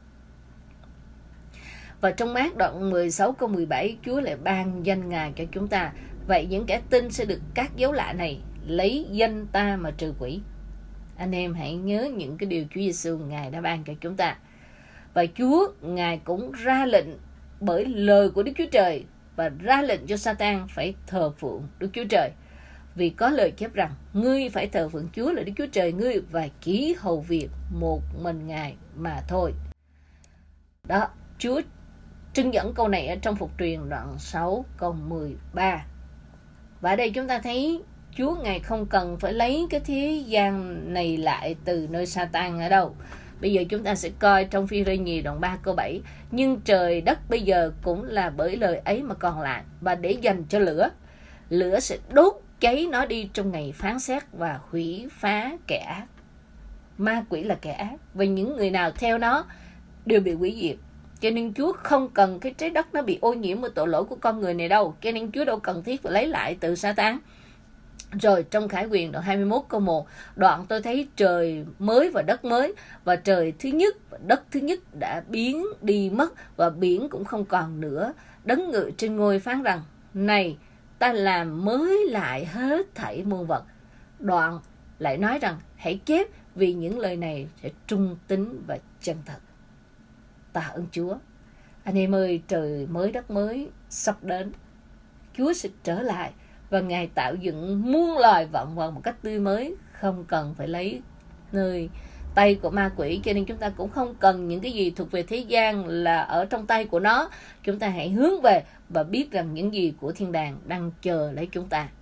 Và trong Mát đoạn 16 câu 17, Chúa lại ban danh Ngài cho chúng ta. Vậy những kẻ tin sẽ được các dấu lạ này, lấy danh ta mà trừ quỷ. Anh em hãy nhớ những cái điều Chúa Giêsu Ngài đã ban cho chúng ta. Và Chúa Ngài cũng ra lệnh bởi lời của Đức Chúa Trời, và ra lệnh cho Sa-tan phải thờ phượng Đức Chúa Trời. Vì có lời chép rằng: ngươi phải thờ phượng Chúa là Đức Chúa Trời ngươi, và chỉ hầu việc một mình Ngài mà thôi. Đó, Chúa trưng dẫn câu này ở trong Phục Truyền đoạn 6 câu 13. Và ở đây chúng ta thấy Chúa Ngài không cần phải lấy cái thế gian này lại từ nơi Sa-tan ở đâu. Bây giờ chúng ta sẽ coi trong Phi-rơ nhì đoạn 3 câu 7. Nhưng trời đất bây giờ cũng là bởi lời ấy mà còn lại, và để dành cho lửa. Lửa sẽ đốt cháy nó đi trong ngày phán xét và hủy phá kẻ ác. Ma quỷ là kẻ ác, và những người nào theo nó đều bị hủy diệt. Cho nên Chúa không cần cái trái đất nó bị ô nhiễm bởi tội lỗi của con người này đâu. Cho nên Chúa đâu cần thiết phải lấy lại từ Sa-tan. Rồi trong Khải Huyền đoạn 21 câu 1, đoạn tôi thấy trời mới và đất mới, và trời thứ nhất và đất thứ nhất đã biến đi mất, và biển cũng không còn nữa. Đấng ngự trên ngôi phán rằng: này, ta làm mới lại hết thảy muôn vật. Đoạn lại nói rằng: hãy chép, vì những lời này sẽ trung tín và chân thật. Tạ ơn Chúa. Anh em ơi, trời mới đất mới sắp đến. Chúa sẽ trở lại, và Ngài tạo dựng muôn loài vạn vật một cách tươi mới, không cần phải lấy nơi tay của ma quỷ. Cho nên chúng ta cũng không cần những cái gì thuộc về thế gian là ở trong tay của nó. Chúng ta hãy hướng về và biết rằng những gì của thiên đàng đang chờ lấy chúng ta.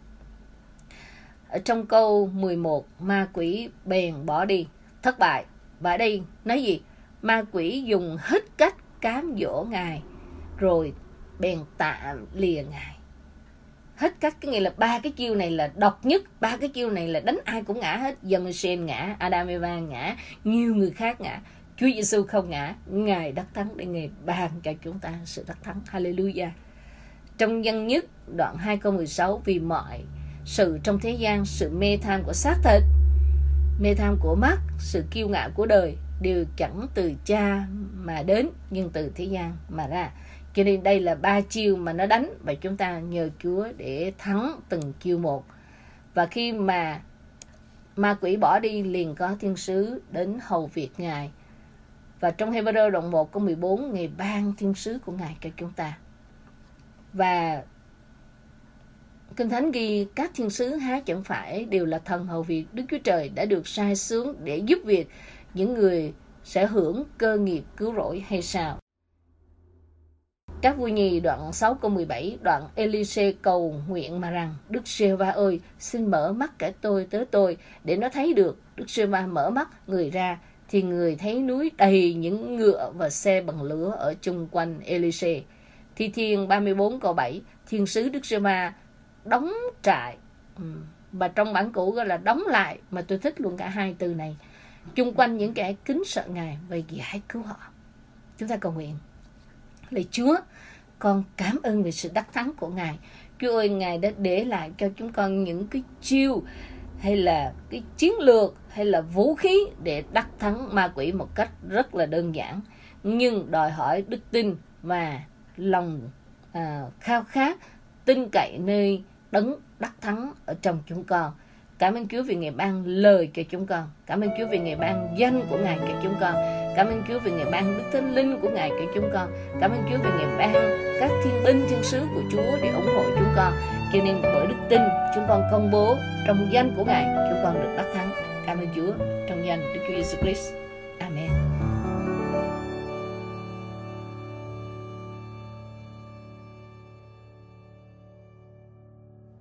Ở trong câu 11, ma quỷ bèn bỏ đi, thất bại. Và ở đây nói gì? Ma quỷ dùng hết cách cám dỗ Ngài, rồi bèn tạm lìa Ngài. Hết cách, cái nghĩa là ba cái chiêu này là độc nhất, ba cái chiêu này là đánh ai cũng ngã hết. Giê-mê-sên ngã, Adam Eva ngã, nhiều người khác ngã. Chúa Giêsu không ngã, Ngài đắc thắng để Ngài ban cho chúng ta sự đắc thắng. Hallelujah. Trong Dân Nhất đoạn 2 câu 16, vì mọi sự trong thế gian, sự mê tham của xác thịt, mê tham của mắt, sự kiêu ngạo của đời đều chẳng từ Cha mà đến, nhưng từ thế gian mà ra. Cho nên đây là ba chiêu mà nó đánh, và chúng ta nhờ Chúa để thắng từng chiêu một. Và khi mà ma quỷ bỏ đi, liền có thiên sứ đến hầu việc Ngài. Và trong Hê-bơ-rơ đoạn 1 câu 14, Ngài ban thiên sứ của Ngài cho chúng ta. Và Kinh Thánh ghi các thiên sứ há chẳng phải đều là thần hầu việc Đức Chúa Trời đã được sai xuống để giúp việc những người sẽ hưởng cơ nghiệp cứu rỗi hay sao? Các vua nhì đoạn 6 câu 17, đoạn Ê-li-xê cầu nguyện mà rằng: Đức Giê-hô-va ơi, xin mở mắt kẻ tôi tới tôi để nó thấy được. Đức Giê-hô-va mở mắt người ra, thì người thấy núi đầy những ngựa và xe bằng lửa ở chung quanh Ê-li-xê. Thi Thiên 34 câu 7, thiên sứ Đức Giê-hô-va đóng trại, và trong bản cũ gọi là đóng lại, mà tôi thích luôn cả hai từ này, chung quanh những kẻ kính sợ Ngài và giải cứu họ. Chúng ta cầu nguyện. Lạy Chúa, con cảm ơn về sự đắc thắng của Ngài. Chúa ơi, Ngài đã để lại cho chúng con những cái chiêu hay là cái chiến lược hay là vũ khí để đắc thắng ma quỷ một cách rất là đơn giản, nhưng đòi hỏi đức tin và lòng khao khát tin cậy nơi đấng đắc thắng ở trong chúng con. Cảm ơn Chúa vì Ngài ban lời cho chúng con. Cảm ơn Chúa vì Ngài ban danh của Ngài cho chúng con. Cảm ơn Chúa vì Ngài ban Đức Thánh Linh của Ngài cho chúng con. Cảm ơn Chúa vì Ngài ban các thiên binh thiên sứ của Chúa để ủng hộ chúng con. Cho nên bởi đức tin, chúng con công bố trong danh của Ngài, chúng con được đắc thắng. Cảm ơn Chúa trong danh Đức Chúa Giêsu Christ. Amen.